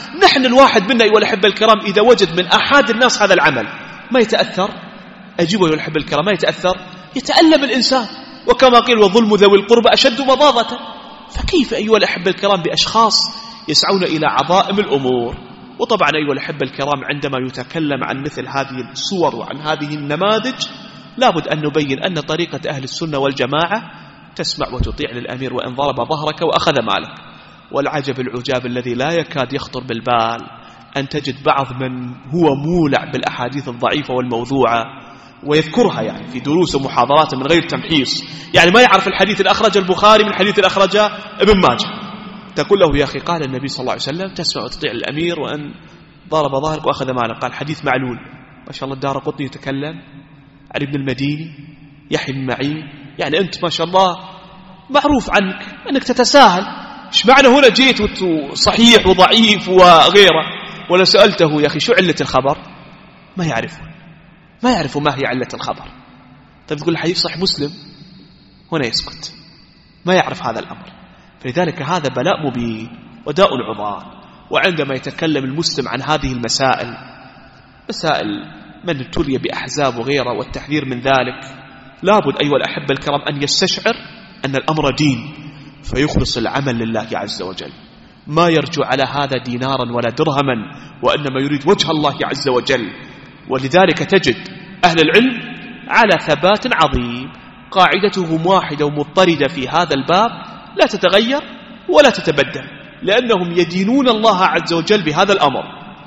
نحن الواحد منا أيها الأحبة الكرام إذا وجد من أحد الناس هذا العمل ما يتأثر؟ أجيبه أيها الأحبة الكرام، ما يتأثر؟ يتألم الإنسان، وكما قيل وظلم ذوي القربى أشد مضاضة. فكيف أيها الأحبة الكرام بأشخاص يسعون إلى عظائم الأمور؟ وطبعا أيها الأحبة الكرام عندما يتكلم عن مثل هذه الصور وعن هذه النماذج لابد أن نبين أن طريقة أهل السنة والجماعة تسمع وتطيع للأمير وإن ضرب ظهرك وأخذ مالك. والعجب العجاب الذي لا يكاد يخطر بالبال أن تجد بعض من هو مولع بالأحاديث الضعيفة والموضوعة ويذكرها يعني في دروس ومحاضرات من غير تمحيص، يعني ما يعرف الحديث الأخرج البخاري من الحديث الأخرج ابن ماجه. تقول له يا أخي قال النبي صلى الله عليه وسلم تسمع وتطيع الأمير وأن ضرب ظهرك وأخذ مالك، قال حديث معلول. ما شاء الله الدارقطني يتكلم عن ابن المديني، يحيى بن معين، يعني أنت ما شاء الله معروف عنك أنك تتساهل، إيش معنى هنا جيت صحيح وضعيف وغيره؟ ولا سألته يا أخي شو علة الخبر؟ ما يعرفه، ما يعرفوا ما هي علة الخبر. طيب تقول الحديث صحيح مسلم، هنا يسكت، ما يعرف هذا الأمر. فلذلك هذا بلاء مبين وداء عضال. وعندما يتكلم المسلم عن هذه المسائل، مسائل من ابتلي بأحزاب وغيره والتحذير من ذلك، لابد أيها الأحبة الكرام أن يستشعر أن الأمر دين، فيخلص العمل لله عز وجل، ما يرجو على هذا دينارا ولا درهما، وإنما يريد وجه الله عز وجل. ولذلك تجد أهل العلم على ثبات عظيم، قاعدتهم واحدة ومضطردة في هذا الباب لا تتغير ولا تتبدل، لأنهم يدينون الله عز وجل بهذا الأمر.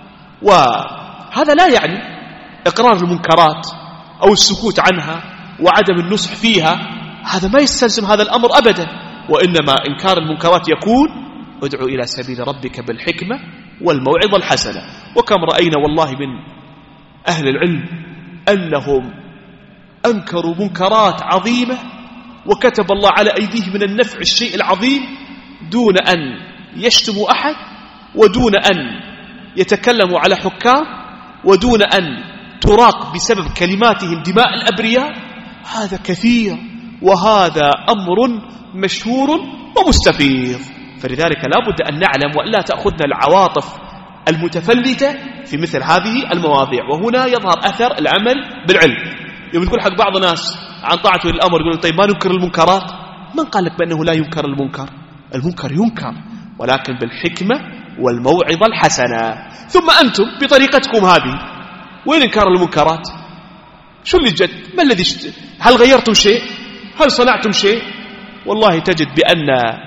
وهذا لا يعني إقرار المنكرات أو السكوت عنها وعدم النصح فيها، هذا ما يستلزم هذا الأمر أبدا، وإنما إنكار المنكرات يكون ادعو إلى سبيل ربك بالحكمة والموعظة الحسنة. وكم رأينا والله من أهل العلم أنهم أنكروا منكرات عظيمة وكتب الله على أيديه من النفع الشيء العظيم دون أن يشتموا أحد، ودون أن يتكلموا على حكام، ودون أن تراق بسبب كلماتهم دماء الأبرياء. هذا كثير، وهذا أمر مشهور ومستفيض. فلذلك لا بد أن نعلم وألا تأخذنا العواطف المتفلتة في مثل هذه المواضيع. وهنا يظهر أثر العمل بالعلم. يوم تقول حق بعض الناس عن طاعته للأمر يقول طيب ما ننكر المنكرات، من قال لك بأنه لا ينكر المنكر؟ المنكر ينكر ولكن بالحكمة والموعظة الحسنة. ثم أنتم بطريقتكم هذه وين إنكار المنكرات؟ شو اللي جد؟ ما الذي شت... هل غيرتم شيء؟ هل صنعتم شيء؟ والله تجد بأن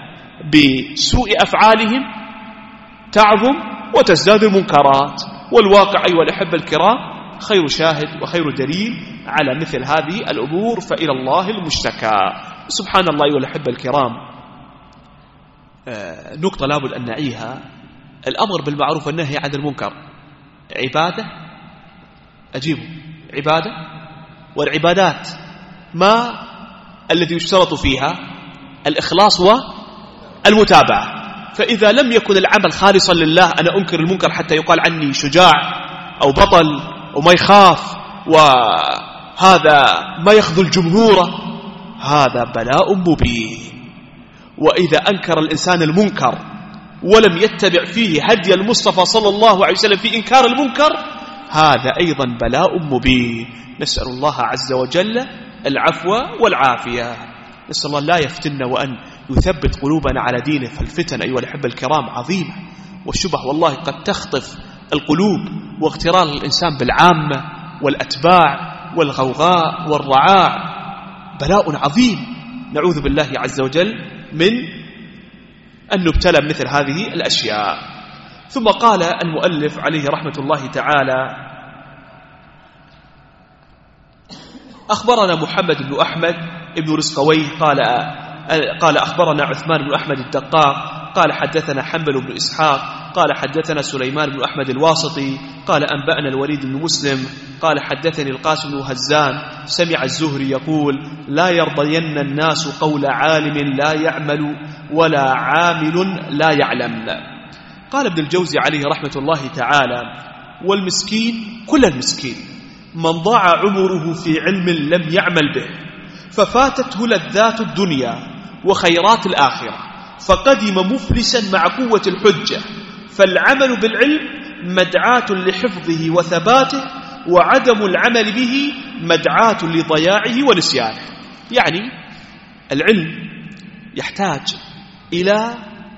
بسوء أفعالهم تعظم وتزداد المنكرات. والواقع أيها الأحبة الكرام خير شاهد وخير دليل على مثل هذه الأمور، فإلى الله المشتكى. سبحان الله أيها الأحبة الكرام، آه نقطة لابد أن نعيها: الأمر بالمعروف والنهي عن المنكر عبادة، أجيبه عبادة، والعبادات ما الذي يشترط فيها؟ الإخلاص والمتابعة. فإذا لم يكن العمل خالصا لله، أنا أنكر المنكر حتى يقال عني شجاع أو بطل وما يخاف وهذا ما يخذل جمهوره، هذا بلاء مبين. وإذا أنكر الإنسان المنكر ولم يتبع فيه هدي المصطفى صلى الله عليه وسلم في إنكار المنكر، هذا أيضا بلاء مبين. نسأل الله عز وجل العفو والعافية. نسأل الله لا يفتن وأن يثبت قلوبنا على دينه. فالفتن أيها الأحبة الكرام عظيمة، والشبه والله قد تخطف القلوب، واغترار الإنسان بالعامة والأتباع والغوغاء والرعاع بلاء عظيم. نعوذ بالله عز وجل من أن نبتلى بمثل هذه الأشياء. ثم قال المؤلف عليه رحمة الله تعالى: أخبرنا محمد بن أحمد بن رزقويه قال قال أخبرنا عثمان بن أحمد الدقاق قال حدثنا حنبل بن إسحاق قال حدثنا سليمان بن أحمد الواسطي قال أنبأنا الوليد بن مسلم قال حدثني القاسم بن هزام سمع الزهري يقول: لا يرضين الناس قول عالم لا يعمل ولا عامل لا يعلم. قال ابن الجوزي عليه رحمة الله تعالى: والمسكين كل المسكين من ضاع عمره في علم لم يعمل به، ففاتته لذات الدنيا وخيرات الآخرة، فقدم مفلسا مع قوة الحجة، فالعمل بالعلم مدعاة لحفظه وثباته، وعدم العمل به مدعاة لضياعه ونسيانه. يعني العلم يحتاج إلى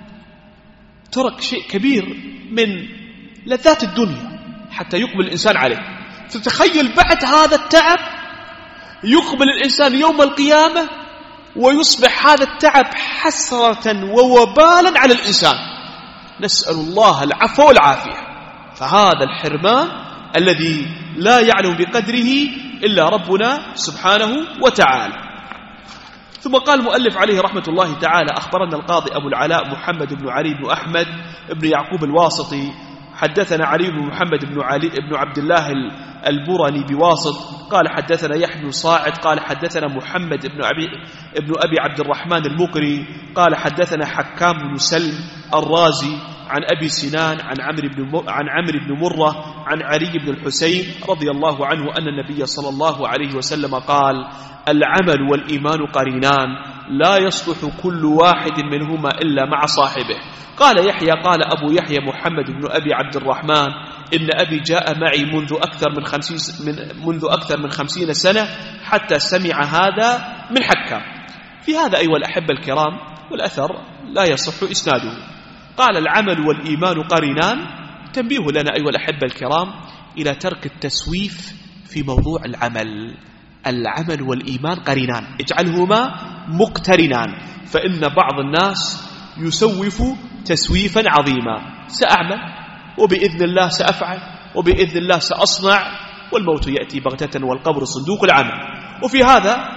ترك شيء كبير من لذات الدنيا حتى يقبل الإنسان عليه. فتخيل بعد هذا التعب يقبل الإنسان يوم القيامة ويصبح هذا التعب حسرة ووبالا على الإنسان. نسأل الله العفو والعافية. فهذا الحرمان الذي لا يعلم بقدره إلا ربنا سبحانه وتعالى. ثم قال المؤلف عليه رحمة الله تعالى: أخبرنا القاضي أبو العلاء محمد بن علي بن أحمد بن يعقوب الواسطي حدثنا علي بن محمد بن علي بن عبد الله البرني بواسط قال حدثنا يحيى بن صاعد قال حدثنا محمد بن أبي ابن أبي عبد الرحمن المقري قال حدثنا حكام بن سلم الرازي عن أبي سنان عن عمرو بن عن عمرو بن مرة عن علي بن الحسين رضي الله عنه أن النبي صلى الله عليه وسلم قال: العمل والإيمان قرينان لا يصلح كل واحد منهما إلا مع صاحبه. قال يحيى قال أبو يحيى محمد بن أبي عبد الرحمن: إن أبي جاء معي منذ أكثر من خمسين من منذ أكثر من خمسين سنة حتى سمع هذا من حكام. في هذا أيها الأحبة الكرام والأثر لا يصح إسناده. قال: العمل والإيمان قرينان. تنبيه لنا أيها الأحبة الكرام إلى ترك التسويف في موضوع العمل. العمل والإيمان قرينان، اجعلهما مقترنان، فإن بعض الناس يسوف تسويفا عظيما: سأعمل وبإذن الله سأفعل وبإذن الله سأصنع، والموت يأتي بغتة والقبر صندوق العمل. وفي هذا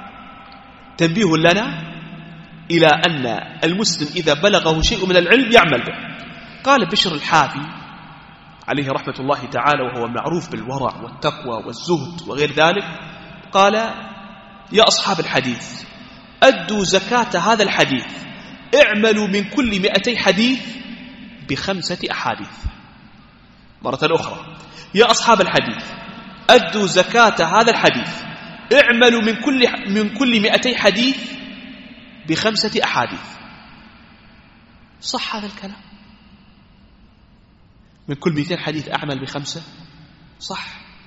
تنبيه لنا إلى أن المسلم إذا بلغه شيء من العلم يعمل به. قال بشر الحافي عليه رحمة الله تعالى وهو معروف بالورع والتقوى والزهد وغير ذلك، قال: يا أصحاب الحديث أدوا زكاة هذا الحديث، اعملوا من كل مئتي حديث بخمسة أحاديث. مرة أخرى: يا أصحاب الحديث أدوا زكاة هذا الحديث، اعملوا من كل من كل مئتي حديث بخمسة أحاديث. صح هذا الكلام؟ من كل مئتين حديث أعمل بخمسة؟ صح؟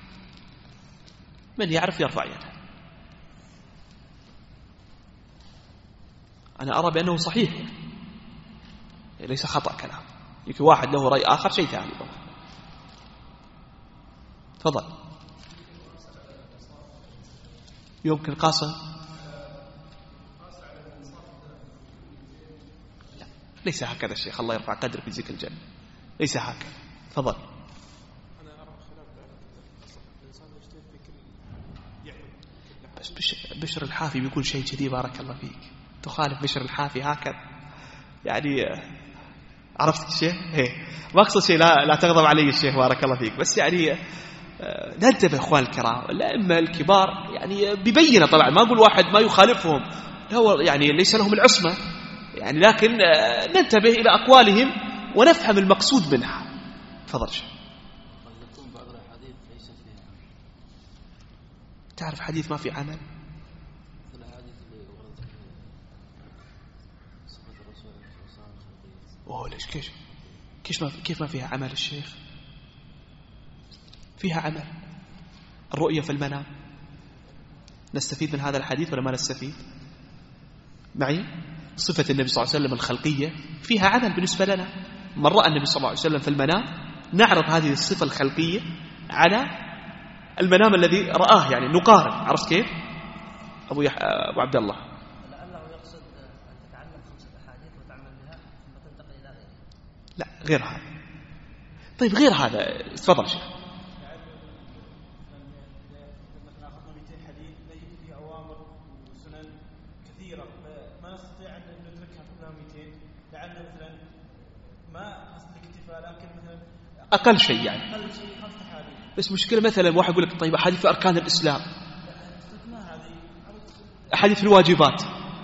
من يعرف يرفع يده. أنا أرى بأنه صحيح، ليس خطأ كلام. يمكن واحد له رأي آخر شيء ثاني. تفضل. يمكن قاسم. لا، ليس هكذا الشيخ، الله يرفع قدرك في ذكر الجنة، ليس هكذا. تفضل. بس بشر الحافي بيقول شيء كذي، بارك الله فيك، تخالف بشر الحافي هكذا يعني. عرفت الشيخ؟ هي ما أقصد شيء، لا, لا تغضب علي الشيخ بارك الله فيك، بس يعني ننتبه إخوان الكرام، الأئمة الكبار يعني ببينة طبعا، ما أقول واحد ما يخالفهم، هو يعني ليس لهم العصمة يعني، لكن ننتبه إلى أقوالهم ونفهم المقصود منها. تفضل شيخ. تعرف حديث ما في عمل؟ أوه ليش كيف كيف ما كيف ما فيها عمل الشيخ؟ فيها عمل. الرؤية في المنام نستفيد من هذا الحديث ولا ما نستفيد؟ معي؟ صفة النبي صلى الله عليه وسلم الخلقية فيها عمل بالنسبة لنا. من رأى النبي صلى الله عليه وسلم في المنام نعرض هذه الصفة الخلقية على المنام الذي رآه، يعني نقارن. عرفت كيف؟ أبو, يح... أبو عبد الله. لعله يقصد أن تتعلم خمسة أحاديث وتعمل بها وتنتقل إلى غيرها. لا غير هذا. طيب غير هذا تفضل شيخ. أقل شيء يعني، بس مشكلة مثلا واحد يقول لك طيب أحاديث في أركان الإسلام، أحاديث في الواجبات،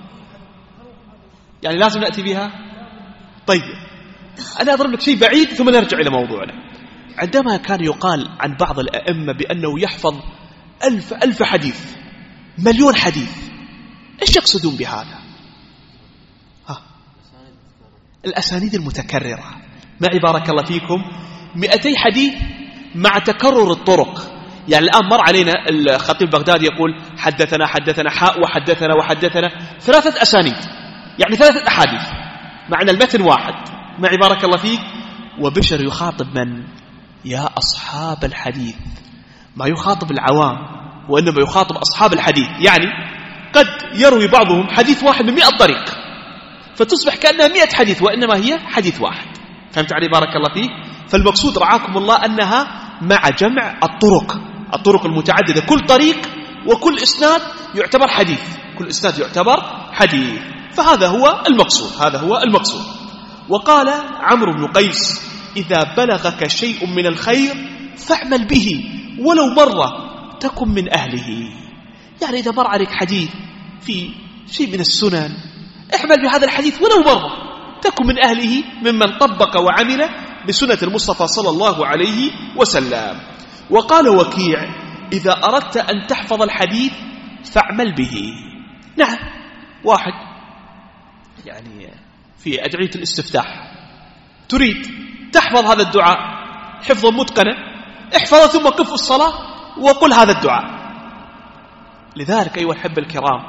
يعني لازم نأتي بها. طيب أنا أضرب لك شيء بعيد ثم نرجع إلى موضوعنا. عندما كان يقال عن بعض الأئمة بأنه يحفظ ألف ألف حديث، مليون حديث، إيش يقصدون بهذا؟ ها؟ الأسانيد المتكررة. معي بارك الله فيكم مئتي حديث مع تكرر الطرق. يعني الآن مر علينا الخطيب البغدادي يقول حدثنا حدثنا حاء وحدثنا وحدثنا ثلاثة أسانيد، يعني ثلاثة أحاديث معنى المتن واحد. معي بارك الله فيك. وبشر يخاطب من؟ يا أصحاب الحديث، ما يخاطب العوام وإنما يخاطب أصحاب الحديث. يعني قد يروي بعضهم حديث واحد من مئة طريق فتصبح كأنها مئة حديث وإنما هي حديث واحد. فهمت علي بارك الله فيك؟ فالمقصود رعاكم الله أنها مع جمع الطرق الطرق المتعددة، كل طريق وكل إسناد يعتبر حديث، كل إسناد يعتبر حديث. فهذا هو المقصود، هذا هو المقصود. وقال عمرو بن قيس إذا بلغك شيء من الخير فاعمل به ولو مرة تكن من أهله. يعني إذا مر عليك حديث في شيء من السنن اعمل بهذا الحديث ولو مرة تكن من أهله ممن طبق وعمل بسنة المصطفى صلى الله عليه وسلم. وقال وكيع إذا أردت أن تحفظ الحديث فاعمل به. نعم، واحد يعني في أدعية الاستفتاح تريد تحفظ هذا الدعاء حفظا متقنا، احفظه ثم قف في الصلاة وقل هذا الدعاء. لذلك أيها الأحبة الكرام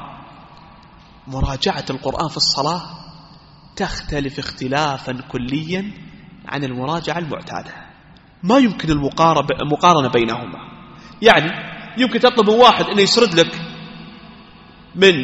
مراجعة القرآن في الصلاة تختلف اختلافا كليا عن المراجعة المعتادة، ما يمكن المقارنة بينهما. يعني يمكن تطلب من واحد أن يسرد لك من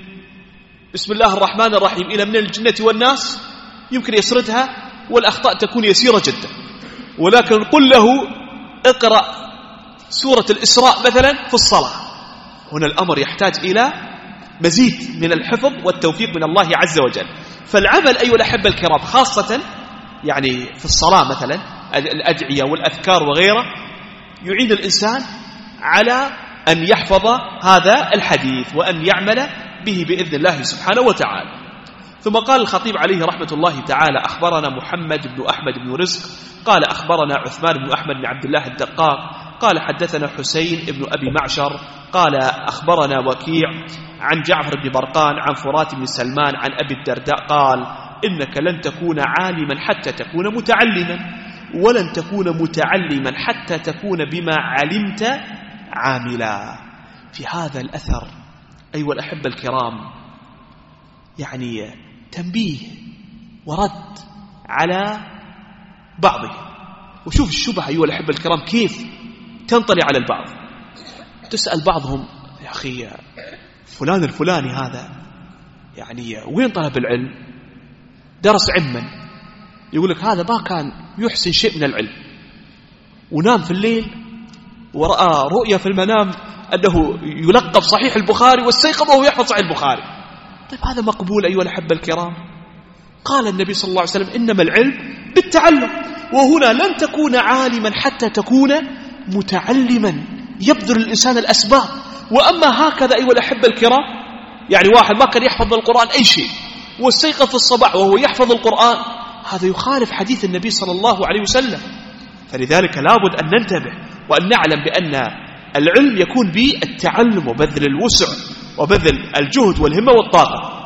بسم الله الرحمن الرحيم إلى من الجنة والناس، يمكن يسردها والأخطاء تكون يسيرة جدا، ولكن قل له اقرأ سورة الإسراء مثلا في الصلاة، هنا الأمر يحتاج إلى مزيد من الحفظ والتوفيق من الله عز وجل. فالعمل أيها الأحبة الكرام خاصة يعني في الصلاة مثلا الأدعية والأذكار وغيره يعين الإنسان على أن يحفظ هذا الحديث وأن يعمل به بإذن الله سبحانه وتعالى. ثم قال الخطيب عليه رحمة الله تعالى أخبرنا محمد بن أحمد بن رزق قال أخبرنا عثمان بن أحمد بن عبد الله الدقاق قال حدثنا حسين بن أبي معشر قال أخبرنا وكيع عن جعفر بن برقان عن فرات بن سلمان عن أبي الدرداء قال إنك لن تكون عالما حتى تكون متعلما، ولن تكون متعلما حتى تكون بما علمت عاملا. في هذا الأثر أيها الأحبة الكرام يعني تنبيه ورد على بعضه. وشوف الشبهة أيها الأحبة الكرام كيف تنطلي على البعض. تسأل بعضهم يا أخي فلان الفلاني هذا يعني وين طلب العلم؟ درس علما. يقول لك هذا ما كان يحسن شيء من العلم، ونام في الليل ورأى رؤيا في المنام أنه يلقب صحيح البخاري واستيقظ وهو يحفظ صحيح البخاري. طيب هذا مقبول أيها الأحبة الكرام؟ قال النبي صلى الله عليه وسلم إنما العلم بالتعلم، وهنا لن تكون عالما حتى تكون متعلما، يبذل الإنسان الأسباب. وأما هكذا أيها الأحبة الكرام يعني واحد ما كان يحفظ القرآن أي شيء واستيقظ في الصباح وهو يحفظ القرآن، هذا يخالف حديث النبي صلى الله عليه وسلم. فلذلك لابد أن ننتبه وأن نعلم بأن العلم يكون بالتعلم وبذل الوسع وبذل الجهد والهمة والطاقة.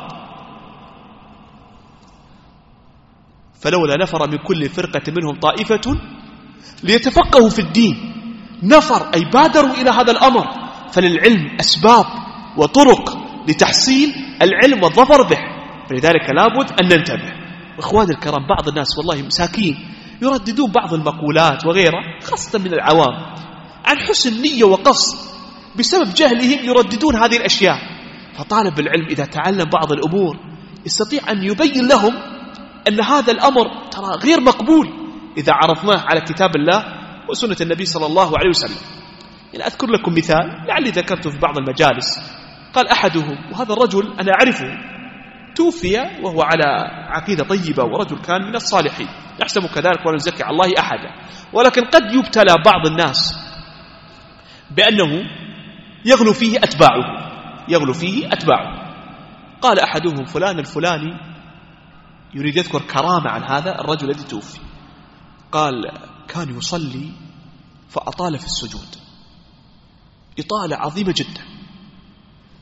فلولا نفر من كل فرقة منهم طائفة ليتفقهوا في الدين. نفر أي بادروا إلى هذا الأمر. فللعلم أسباب وطرق لتحصيل العلم والظفر به، فلذلك لابد أن ننتبه. إخواني الكرام بعض الناس والله مساكين يرددون بعض المقولات وغيرها خاصة من العوام عن حسن نية وقصد، بسبب جهلهم يرددون هذه الأشياء. فطالب العلم إذا تعلم بعض الأمور يستطيع أن يبين لهم أن هذا الأمر ترى غير مقبول إذا عرفناه على كتاب الله وسنة النبي صلى الله عليه وسلم. يعني أذكر لكم مثال لعلي ذكرته في بعض المجالس. قال أحدهم، وهذا الرجل أنا أعرفه، توفي وهو على عقيدة طيبة ورجل كان من الصالحين، نحسب كذلك ولا نزكي على الله أحدا، ولكن قد يبتلى بعض الناس بأنه يغلو فيه أتباعه يغلو فيه أتباعه. قال أحدهم فلان الفلاني يريد يذكر كرامة عن هذا الرجل الذي توفي. قال كان يصلي فأطال في السجود إطالة عظيمة جدا،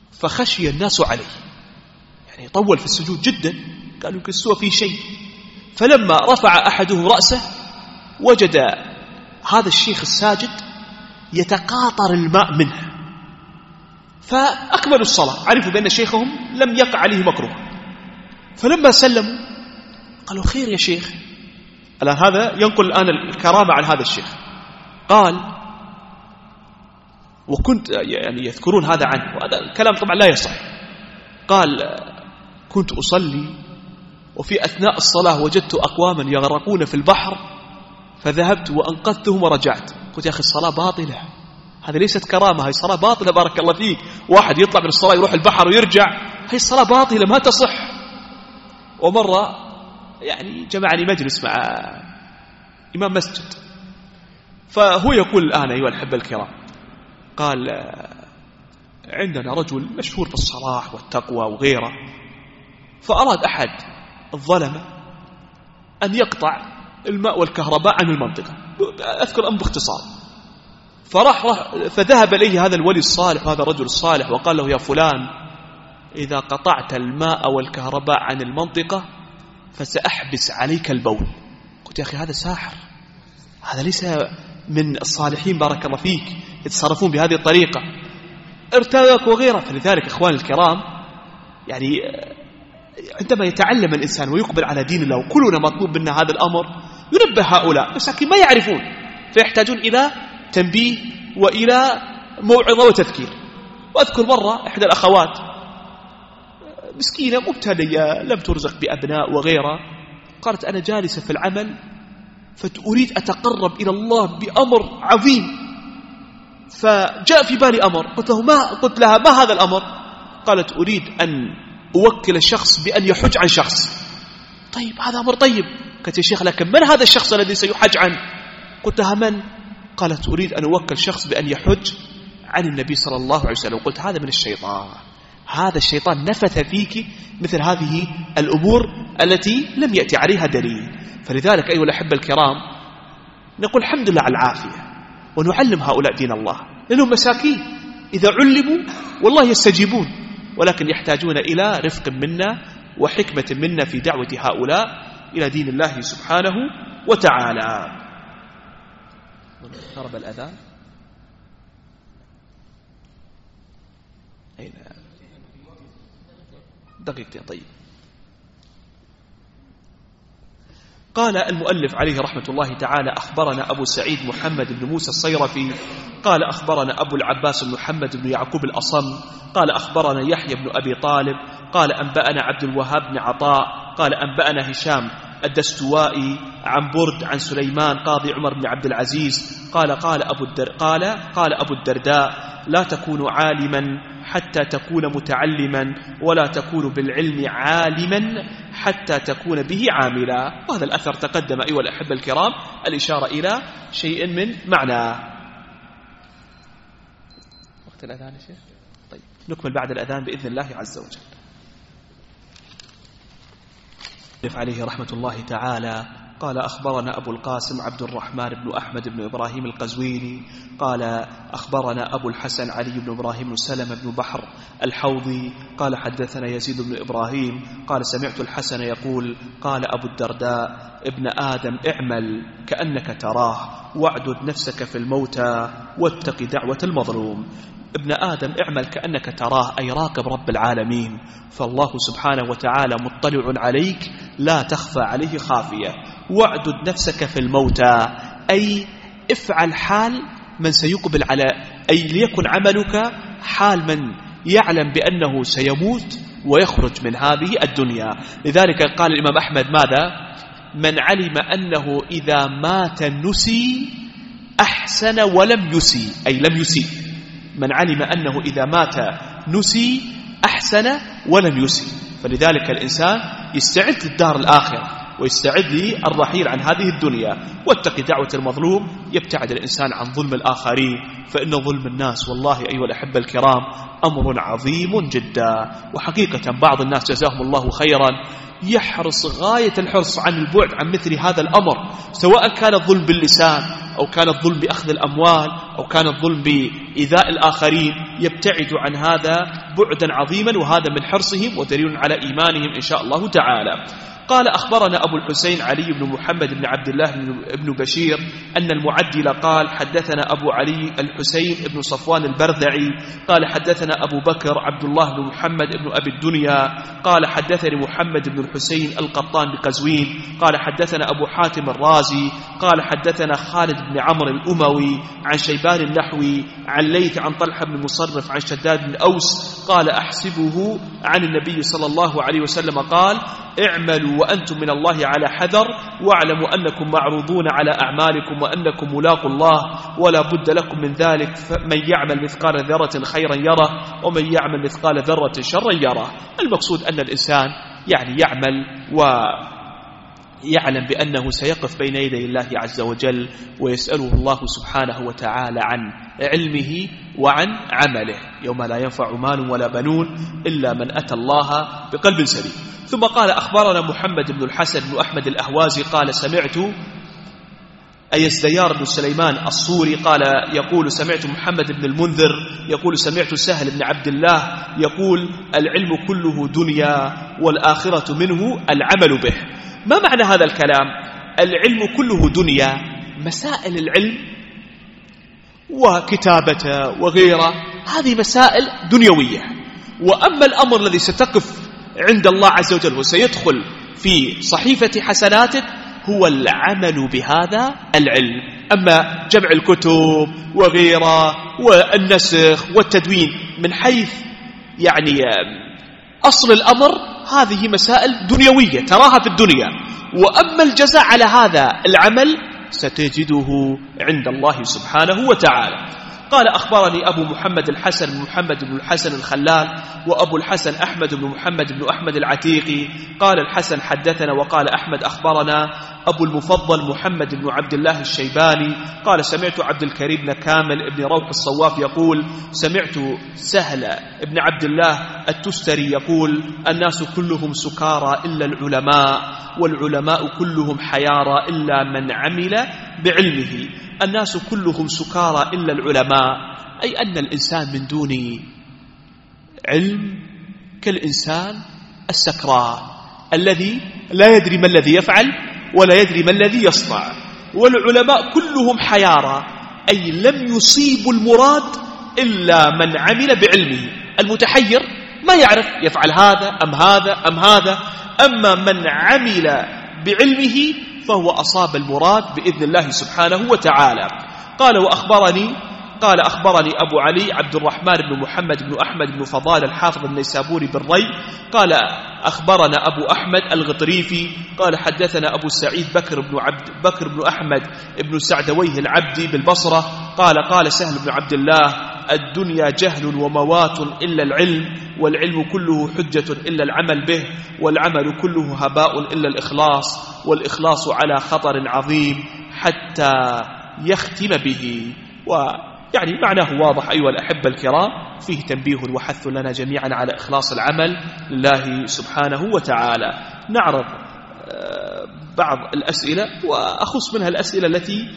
فخشي الناس عليه، يعني طول في السجود جدا، قالوا يمكن سوى فيه شيء، فلما رفع أحدهم رأسه وجد هذا الشيخ الساجد يتقاطر الماء منه، فأكملوا الصلاة، عرفوا بأن شيخهم لم يقع عليه مكروه. فلما سلموا قالوا خير يا شيخ. الآن هذا ينقل الآن الكرامة عن هذا الشيخ. قال وكنت يعني يذكرون هذا عنه، وهذا الكلام طبعا لا يصح. قال كنت أصلي وفي أثناء الصلاة وجدت أقواما يغرقون في البحر فذهبت وأنقذتهم ورجعت. قلت يا أخي الصلاة باطلة، هذا ليست كرامة، هي صلاة باطلة بارك الله فيك. واحد يطلع من الصلاة يروح البحر ويرجع، هي الصلاة باطلة ما تصح. ومرة يعني جمعني مجلس مع إمام مسجد، فهو يقول الآن أيها الأحبة الكرام، قال عندنا رجل مشهور بالصلاح والتقوى وغيره، فأراد أحد الظلمة أن يقطع الماء والكهرباء عن المنطقة، أذكر الأمر باختصار. فراح فذهب إليه هذا الولي الصالح وهذا الرجل الصالح وقال له يا فلان إذا قطعت الماء والكهرباء عن المنطقة فسأحبس عليك البول. قلت يا أخي هذا ساحر، هذا ليس من الصالحين بارك الله فيك يتصرفون بهذه الطريقة، ارتبك وغيره. فلذلك إخواني الكرام يعني عندما يتعلم الإنسان ويقبل على دين الله، وكلنا مطلوب منا هذا الأمر، ينبه هؤلاء مساكين ما يعرفون فيحتاجون إلى تنبيه وإلى موعظة وتذكير. وأذكر مرة إحدى الأخوات مسكينة مبتلية لم ترزق بأبناء وغيرها، قالت أنا جالسة في العمل فأريد أتقرب إلى الله بأمر عظيم، فجاء في بالي أمر. قلت له ما قلت لها ما هذا الأمر؟ قالت أريد أن أوكل الشخص بأن يحج عن شخص. طيب هذا أمر طيب. قلت يا شيخ لكن من هذا الشخص الذي سيحج عنه؟ قلت لها من؟ قالت أريد أن أوكل شخص بأن يحج عن النبي صلى الله عليه وسلم. قلت هذا من الشيطان، هذا الشيطان نفث فيك مثل هذه الأمور التي لم يأتي عليها دليل. فلذلك أيها الأحبة الكرام نقول الحمد لله على العافية، ونعلم هؤلاء دين الله، لأنهم مساكين إذا علموا والله يستجيبون، ولكن يحتاجون إلى رفق منا وحكمة منا في دعوة هؤلاء إلى دين الله سبحانه وتعالى. قرب الأذان. أين دقيقتين؟ طيب. قال المؤلف عليه رحمة الله تعالى أخبرنا أبو سعيد محمد بن موسى الصيرفي قال أخبرنا أبو العباس بن محمد بن يعقوب الأصم قال أخبرنا يحيى بن أبي طالب قال أنبأنا عبد الوهاب بن عطاء قال أنبأنا هشام الدستوائي عن برد عن سليمان قاضي عمر بن عبد العزيز قال قال أبو الدر قال قال أبو الدرداء لا تكون عالما حتى تكون متعلما ولا تكون بالعلم عالما حتى تكون به عاملا. وهذا الأثر تقدم أيها الأحبة الكرام الإشارة إلى شيء من معنى. وقت الأذان يا شيخ؟ طيب نكمل بعد الأذان بإذن الله عز وجل. عليه رحمة الله تعالى قال أخبرنا أبو القاسم عبد الرحمن بن أحمد بن إبراهيم القزويني قال أخبرنا أبو الحسن علي بن إبراهيم بن سلمة بن بحر الحوضي قال حدثنا يزيد بن إبراهيم قال سمعت الحسن يقول قال أبو الدرداء ابن آدم اعمل كأنك تراه واعدد نفسك في الموتى واتق دعوة المظلوم. ابن آدم اعمل كأنك تراه أي راقب رب العالمين، فالله سبحانه وتعالى مطلع عليك لا تخفى عليه خافية. واعدد نفسك في الموتى أي افعل حال من سيقبل على أي ليكن عملك حال من يعلم بأنه سيموت ويخرج من هذه الدنيا. لذلك قال الإمام أحمد ماذا؟ من علم أنه إذا مات نسي أحسن ولم يسي أي لم يسي. من علم أنه إذا مات نسي أحسن ولم يسي. فلذلك الإنسان يستعد للدار الآخرة ويستعد للرحيل عن هذه الدنيا. واتق دعوة المظلوم يبتعد الإنسان عن ظلم الآخرين، فإن ظلم الناس والله أيها الأحبة الكرام أمر عظيم جدا. وحقيقة بعض الناس جزاهم الله خيرا يحرص غاية الحرص عن البعد عن مثل هذا الأمر، سواء كان الظلم باللسان أو كان الظلم بأخذ الأموال أو كان الظلم بإيذاء الآخرين، يبتعد عن هذا بعدا عظيما، وهذا من حرصهم ودليل على إيمانهم إن شاء الله تعالى. قال أخبرنا أبو الحسين علي بن محمد بن عبد الله بن بشير أن المعدل قال حدثنا أبو علي الحسين بن صفوان البرذعي قال حدثنا أبو بكر عبد الله بن محمد بن أبي الدنيا قال حدثني محمد بن الحسين القطان بقزوين قال حدثنا أبو حاتم الرازي قال حدثنا خالد بن عمرو الأموي عن شيبان النحوي عن ليث عن طلحة بن مصرف عن شداد بن أوس قال أحسبه عن النبي صلى الله عليه وسلم قال اعملوا وأنتم من الله على حذر واعلموا أنكم معروضون على أعمالكم وأنكم ملاقوا الله ولا بد لكم من ذلك فمن يعمل مثقال ذرة خيرا يره ومن يعمل مثقال ذرة شرا يره. المقصود أن الإنسان يعني يعمل ويعلم بأنه سيقف بين يدي الله عز وجل ويسأله الله سبحانه وتعالى عن علمه وعن عمله يوم لا ينفع مال ولا بنون إلا من أتى الله بقلب سليم. ثم قال أخبرنا محمد بن الحسن بن أحمد الأهوازي قال سمعت أيزديار بن سليمان الصوري قال يقول سمعت محمد بن المنذر يقول سمعت سهل بن عبد الله يقول العلم كله دنيا والآخرة منه العمل به. ما معنى هذا الكلام؟ العلم كله دنيا، مسائل العلم وكتابته وغيره هذه مسائل دنيوية، وأما الأمر الذي ستقف عند الله عز وجل وسيدخل في صحيفة حسناتك هو العمل بهذا العلم. أما جمع الكتب وغيره والنسخ والتدوين من حيث يعني أصل الأمر هذه مسائل دنيوية تراها في الدنيا، وأما الجزاء على هذا العمل ستجده عند الله سبحانه وتعالى. قال أخبرني أبو محمد الحسن بن محمد بن الحسن الخلال وأبو الحسن أحمد بن محمد بن أحمد العتيقي قال الحسن حدثنا وقال أحمد أخبرنا أبو المفضل محمد بن عبد الله الشيباني قال سمعت عبد الكريم بن كامل بن روح الصواف يقول سمعت سهل بن عبد الله التستري يقول الناس كلهم سكارى إلا العلماء والعلماء كلهم حيارى إلا من عمل بعلمه. الناس كلهم سكارى إلا العلماء، أي أن الإنسان من دون علم كالإنسان السكران الذي لا يدري ما الذي يفعل ولا يدري ما الذي يصنع. والعلماء كلهم حيارى أي لم يصيبوا المراد إلا من عمل بعلمه. المتحير ما يعرف يفعل هذا أم هذا أم هذا، أما من عمل بعلمه فهو أصاب المراد بإذن الله سبحانه وتعالى. قال وأخبرني قال أخبرني أبو علي عبد الرحمن بن محمد بن أحمد بن فضال الحافظ النيسابوري بالري قال أخبرنا أبو أحمد الغطريفي قال حدثنا أبو سعيد بكر بن عبد بكر بن أحمد بن سعدويه العبدي بالبصرة قال قال سهل بن عبد الله الدنيا جهل وموات إلا العلم، والعلم كله حجة إلا العمل به، والعمل كله هباء إلا الإخلاص، والإخلاص على خطر عظيم حتى يختم به. ويعني معناه واضح أيها الأحبة الكرام، فيه تنبيه وحث لنا جميعا على إخلاص العمل لله سبحانه وتعالى. نعرض بعض الأسئلة وأخص منها الأسئلة التي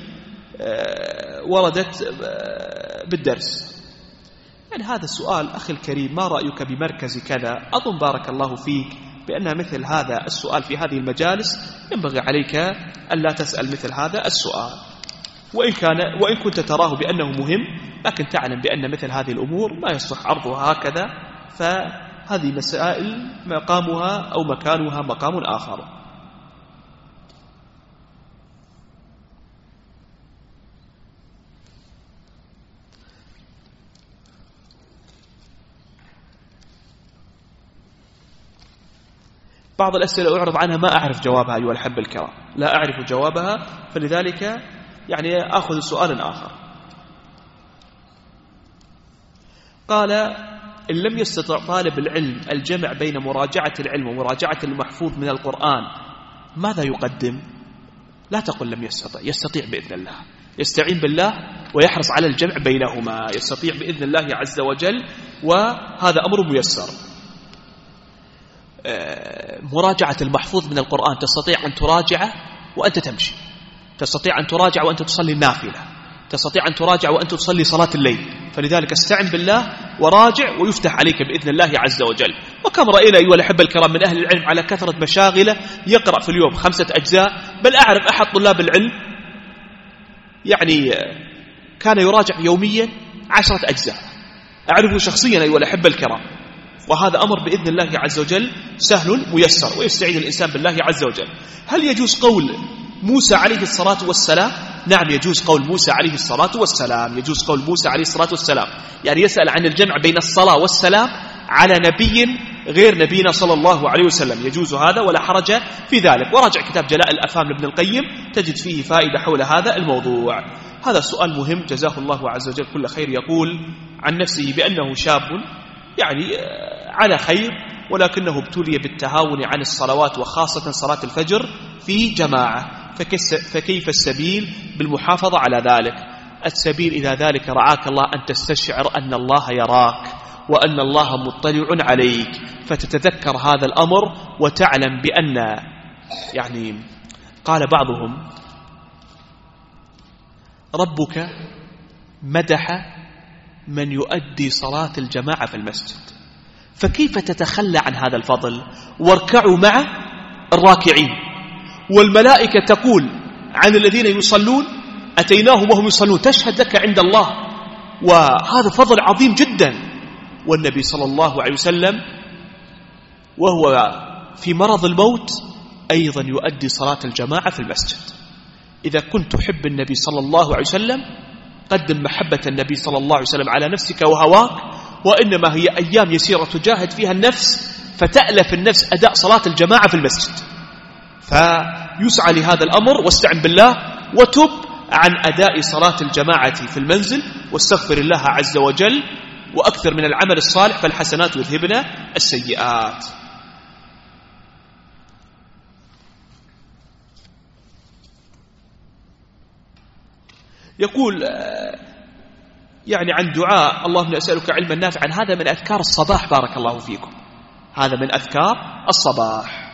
وردت بالدرس. يعني هذا السؤال أخي الكريم، ما رأيك بمركز كذا؟ أظن بارك الله فيك بأن مثل هذا السؤال في هذه المجالس ينبغي عليك أن لا تسأل مثل هذا السؤال، وإن, كان وإن كنت تراه بأنه مهم، لكن تعلم بأن مثل هذه الأمور ما يصلح عرضها هكذا، فهذه مسائل مقامها أو مكانها مقام آخر. بعض الأسئلة أعرض عنها ما أعرف جوابها أيها الأحبة الكرام، لا أعرف جوابها، فلذلك يعني أخذ سؤال آخر. قال إن لم يستطع طالب العلم الجمع بين مراجعة العلم ومراجعة المحفوظ من القرآن ماذا يقدم؟ لا تقل لم يستطع، يستطيع بإذن الله، يستعين بالله ويحرص على الجمع بينهما، يستطيع بإذن الله عز وجل، وهذا أمر ميسر. مراجعة المحفوظ من القرآن تستطيع أن تراجعه وأنت تمشي، تستطيع أن تراجع وأنت تصلي النافلة، تستطيع أن تراجع وأنت تصلي صلاة الليل، فلذلك استعن بالله وراجع ويفتح عليك بإذن الله عز وجل. وكم رأينا أيها الأحبة الكرام من أهل العلم على كثرة مشاغله يقرأ في اليوم خمسة أجزاء، بل أعرف أحد طلاب العلم يعني كان يراجع يوميا عشرة أجزاء، أعرفه شخصيا أيها الأحبة الكرام. وهذا أمر بإذن الله عز وجل سهل ميسر، ويستعين الإنسان بالله عز وجل. هل يجوز قول موسى عليه الصلاة والسلام؟ نعم يجوز قول موسى عليه الصلاة والسلام، يجوز قول موسى عليه الصلاة والسلام. يعني يسأل عن الجمع بين الصلاة والسلام على نبي غير نبينا صلى الله عليه وسلم، يجوز هذا ولا حرج في ذلك. وراجع كتاب جلاء الأفهام لابن القيم تجد فيه فائدة حول هذا الموضوع. هذا سؤال مهم جزاه الله عز وجل كل خير. يقول عن نفسه بأنه شاب يعني على خير، ولكنه ابتلي بالتهاون عن الصلوات وخاصة صلاة الفجر في جماعة، فكيف السبيل بالمحافظة على ذلك؟ السبيل إذا ذلك رعاك الله أن تستشعر أن الله يراك وأن الله مطلع عليك، فتتذكر هذا الأمر وتعلم بأن يعني قال بعضهم ربك مدح من يؤدي صلاة الجماعة في المسجد، فكيف تتخلى عن هذا الفضل؟ واركعوا مع الراكعين. والملائكة تقول عن الذين يصلون أتيناهم وهم يصلون، تشهد لك عند الله، وهذا فضل عظيم جدا. والنبي صلى الله عليه وسلم وهو في مرض الموت أيضا يؤدي صلاة الجماعة في المسجد. إذا كنت تحب النبي صلى الله عليه وسلم قدم محبة النبي صلى الله عليه وسلم على نفسك وهواك، وإنما هي أيام يسيرة تجاهد فيها النفس فتألف النفس أداء صلاة الجماعة في المسجد. فيسعى لهذا الأمر، واستعن بالله وتب عن أداء صلاة الجماعة في المنزل، واستغفر الله عز وجل، وأكثر من العمل الصالح، فالحسنات يذهبن السيئات. يقول يعني عن دعاء اللهم أسألك علما نافعا، هذا من أذكار الصباح بارك الله فيكم، هذا من أذكار الصباح.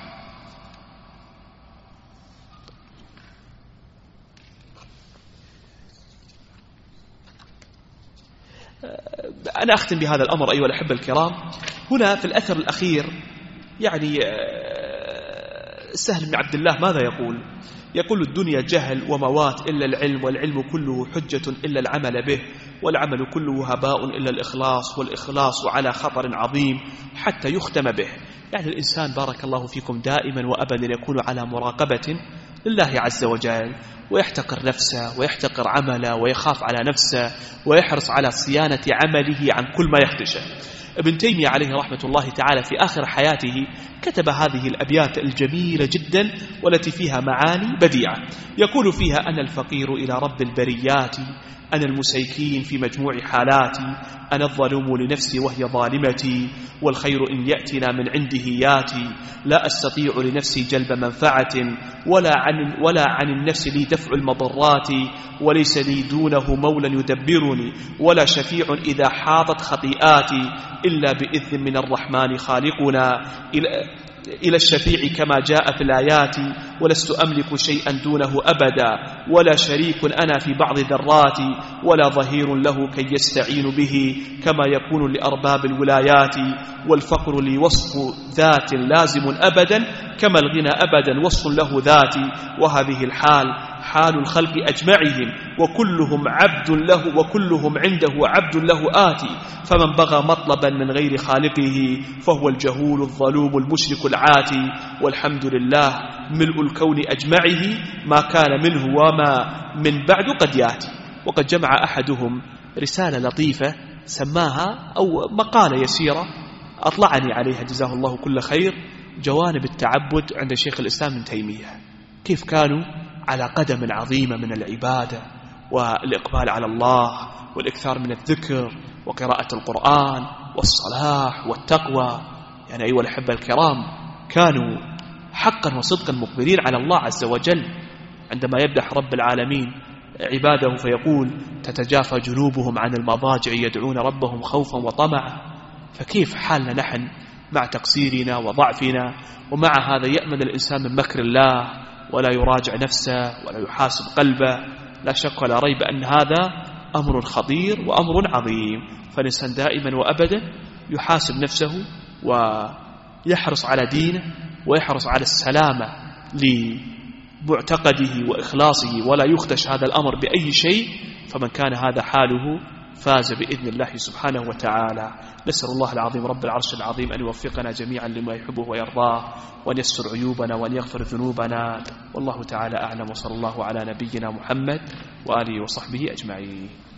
أنا أختم بهذا الأمر أيها الأحبة الكرام. هنا في الأثر الأخير يعني سهل بن عبد الله ماذا يقول؟ يقول الدنيا جهل وموات إلا العلم، والعلم كله حجة إلا العمل به، والعمل كله هباء إلا الإخلاص، والإخلاص على خطر عظيم حتى يختم به. يعني الإنسان بارك الله فيكم دائما وأبدا يكون على مراقبة لله عز وجل، ويحتقر نفسه ويحتقر عمله ويخاف على نفسه ويحرص على صيانة عمله عن كل ما يخدشه. ابن تيمية عليه رحمة الله تعالى في آخر حياته كتب هذه الأبيات الجميلة جدا والتي فيها معاني بديعة. يقول فيها أنا الفقير إلى رب البريات، أنا المسيكين في مجموع حالاتي، أنا الظلوم لنفسي وهي ظالمتي، والخير إن يأتنا من عنده ياتي، لا أستطيع لنفسي جلب منفعة ولا عن, ولا عن النفس لي دفع المضرات، وليس لي دونه مولى يدبرني ولا شفيع إذا حاضت خطيئاتي، إلا بإذن من الرحمن خالقنا إلى إلى الشفيع كما جاء في الآيات، ولست أملك شيئا دونه أبدا، ولا شريك أنا في بعض ذراتي، ولا ظهير له كي يستعين به كما يكون لأرباب الولايات، والفقر لي وصف ذات لازم أبدا كما الغنى أبدا وصف له ذاتي، وهذه الحال حال الخلق أجمعهم وكلهم عبد له وكلهم عنده عبد له آتي، فمن بغى مطلبا من غير خالقه فهو الجهول الظلوم المشرك العاتي، والحمد لله ملء الكون أجمعه ما كان منه وما من بعد قد ياتي. وقد جمع أحدهم رسالة لطيفة سماها أو مقالة يسيرة أطلعني عليها جزاه الله كل خير، جوانب التعبد عند شيخ الإسلام ابن تيمية، كيف كانوا على قدم عظيمة من العبادة والإقبال على الله والإكثار من الذكر وقراءة القرآن والصلاح والتقوى. يعني أيها الأحبة الكرام كانوا حقا وصدقا مقبلين على الله عز وجل. عندما يمدح رب العالمين عباده فيقول تتجافى جنوبهم عن المضاجع يدعون ربهم خوفا وطمعا، فكيف حالنا نحن مع تقصيرنا وضعفنا؟ ومع هذا يأمن الإنسان من مكر الله ولا يراجع نفسه ولا يحاسب قلبه. لا شك ولا ريب أن هذا أمر خطير وأمر عظيم. فالإنسان دائما وأبدا يحاسب نفسه ويحرص على دينه ويحرص على السلامة لمعتقده وإخلاصه ولا يخدش هذا الأمر بأي شيء. فمن كان هذا حاله فاز بإذن الله سبحانه وتعالى. نسأل الله العظيم رب العرش العظيم أن يوفقنا جميعا لما يحبه ويرضاه وأن يستر عيوبنا وأن يغفر ذنوبنا. والله تعالى أعلم، وصلى الله على نبينا محمد وآله وصحبه أجمعين.